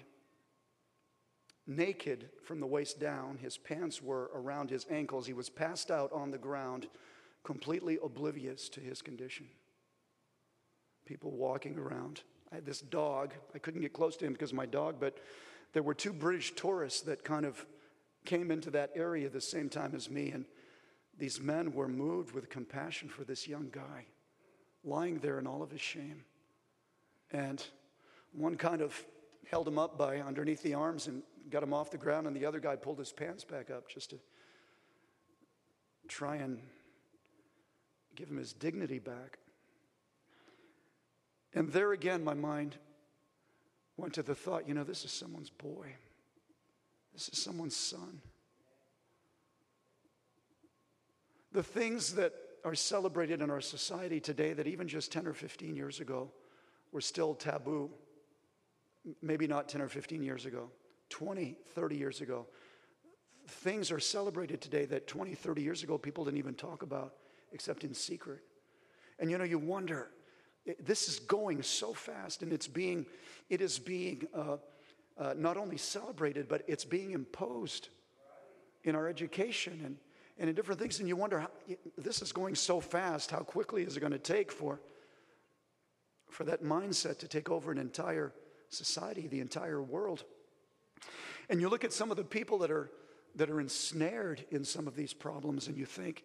naked from the waist down. His pants were around his ankles. He was passed out on the ground, completely oblivious to his condition. People walking around. I had this dog. I couldn't get close to him because of my dog, but there were two British tourists that kind of came into that area the same time as me, and these men were moved with compassion for this young guy lying there in all of his shame. And one kind of held him up by underneath the arms and got him off the ground, and the other guy pulled his pants back up just to try and give him his dignity back. And there again, my mind went to the thought, you know, this is someone's boy. This is someone's son. The things that are celebrated in our society today that even just ten or fifteen years ago were still taboo. Maybe not ten or fifteen years ago, twenty, thirty years ago. Things are celebrated today that twenty, thirty years ago people didn't even talk about except in secret. And you know, you wonder, this is going so fast, and it's being, it is being uh, uh, not only celebrated, but it's being imposed in our education and, and in different things. And you wonder, how, this is going so fast, how quickly is it going to take for, for that mindset to take over an entire society, the entire world? And you look at some of the people that are, that are ensnared in some of these problems, and you think,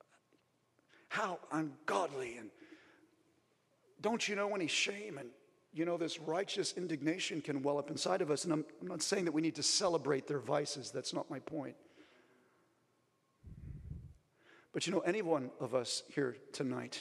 how ungodly, and don't you know any shame? And you know, this righteous indignation can well up inside of us. And I'm, I'm not saying that we need to celebrate their vices. That's not my point. But you know, any one of us here tonight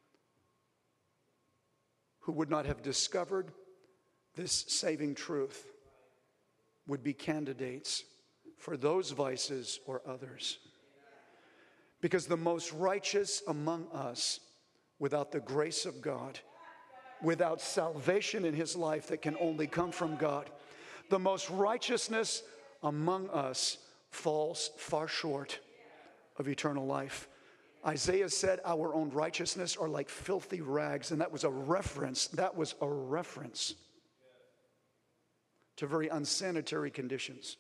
who would not have discovered this saving truth would be candidates for those vices or others. Because the most righteous among us, without the grace of God, without salvation in his life that can only come from God, the most righteousness among us falls far short of eternal life. Isaiah said our own righteousness are like filthy rags, and that was a reference, that was a reference to very unsanitary conditions.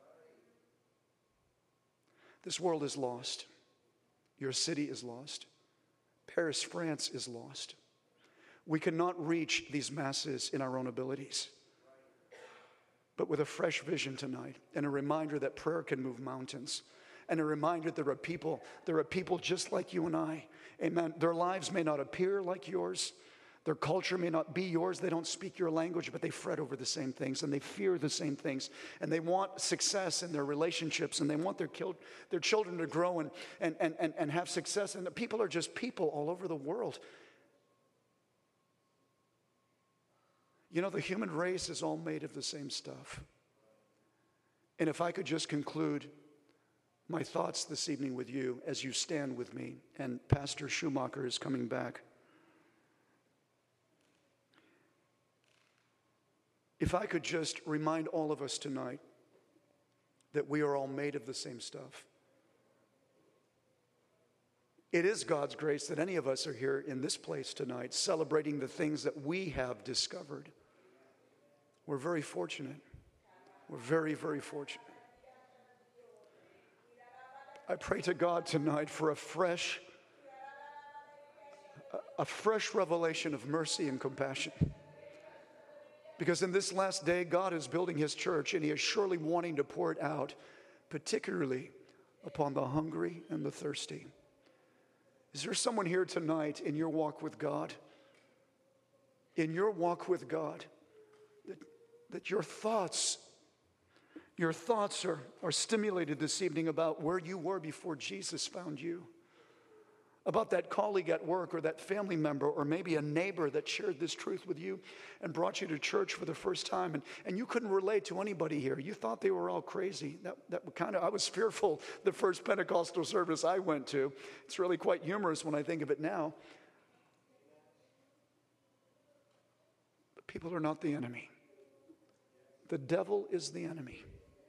This world is lost. Your city is lost. Paris, France is lost. We cannot reach these masses in our own abilities. But with a fresh vision tonight and a reminder that prayer can move mountains, and a reminder there are people, there are people just like you and I. Amen. Their lives may not appear like yours. Their culture may not be yours. They don't speak your language, but they fret over the same things and they fear the same things. And they want success in their relationships, and they want their, kil- their children to grow and, and, and, and, and have success. And the people are just people all over the world. You know, the human race is all made of the same stuff. And if I could just conclude my thoughts this evening with you as you stand with me, and Pastor Schumacher is coming back. If I could just remind all of us tonight that we are all made of the same stuff. It is God's grace that any of us are here in this place tonight celebrating the things that we have discovered. We're very fortunate. We're very, very fortunate. I pray to God tonight for a fresh, a fresh revelation of mercy and compassion. Because in this last day, God is building his church, and he is surely wanting to pour it out, particularly upon the hungry and the thirsty. Is there someone here tonight in your walk with God, in your walk with God, that, that your thoughts, your thoughts are, are stimulated this evening about where you were before Jesus found you? About that colleague at work or that family member or maybe a neighbor that shared this truth with you and brought you to church for the first time, and, and you couldn't relate to anybody here. You thought they were all crazy. That, that kind of, I was fearful the first Pentecostal service I went to. It's really quite humorous when I think of it now. But people are not the enemy. The devil is the enemy.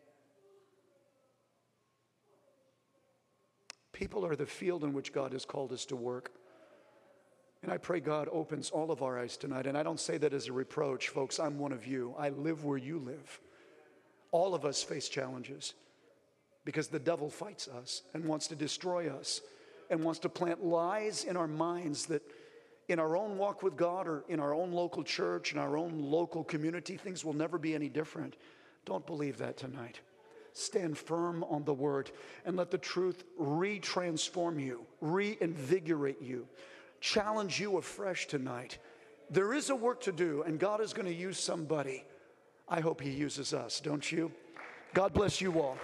People are the field in which God has called us to work. And I pray God opens all of our eyes tonight. And I don't say that as a reproach, folks. I'm one of you. I live where you live. All of us face challenges because the devil fights us and wants to destroy us and wants to plant lies in our minds that in our own walk with God or in our own local church, in our own local community, things will never be any different. Don't believe that tonight. Stand firm on the word and let the truth re-transform you, reinvigorate you, challenge you afresh tonight. There is a work to do, and God is going to use somebody. I hope he uses us, don't you? God bless you all.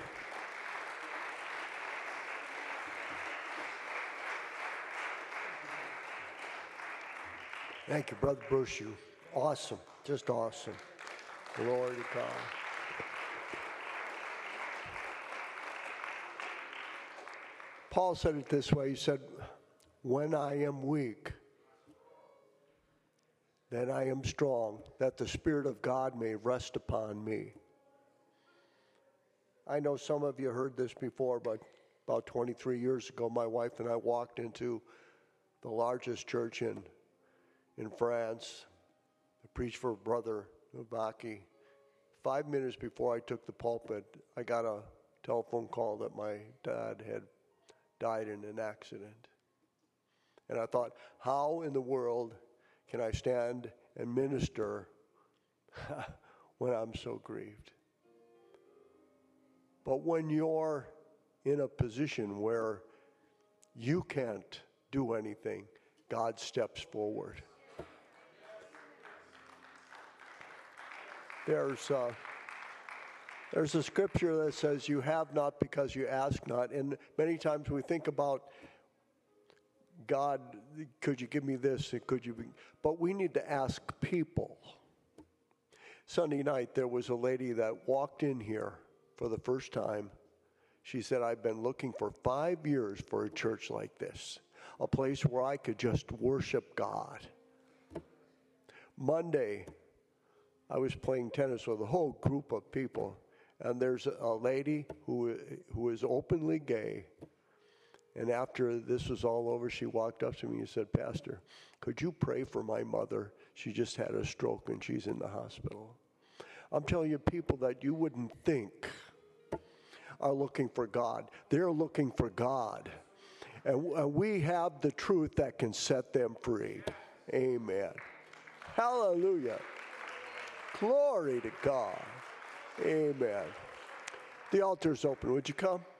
Thank you, Brother Bruce. You awesome, just awesome. Glory to God. Paul said it this way. He said, when I am weak, then I am strong, that the Spirit of God may rest upon me. I know some of you heard this before, but about twenty-three years ago, my wife and I walked into the largest church in, in France. I preached for Brother Novaki. Five minutes before I took the pulpit, I got a telephone call that my dad had died in an accident. And I thought, how in the world can I stand and minister when I'm so grieved? But when you're in a position where you can't do anything, God steps forward. There's, uh, there's a scripture that says, you have not because you ask not. And many times we think about, God, could you give me this? Could you be? But we need to ask people. Sunday night, there was a lady that walked in here for the first time. She said, I've been looking for five years for a church like this, a place where I could just worship God. Monday, I was playing tennis with a whole group of people, and there's a lady who who is openly gay. And after this was all over, she walked up to me and said, Pastor, could you pray for my mother? She just had a stroke and she's in the hospital. I'm telling you, people that you wouldn't think are looking for God. They're looking for God. And, and we have the truth that can set them free. Amen. Hallelujah. Glory to God. Amen. The altar's open. Would you come?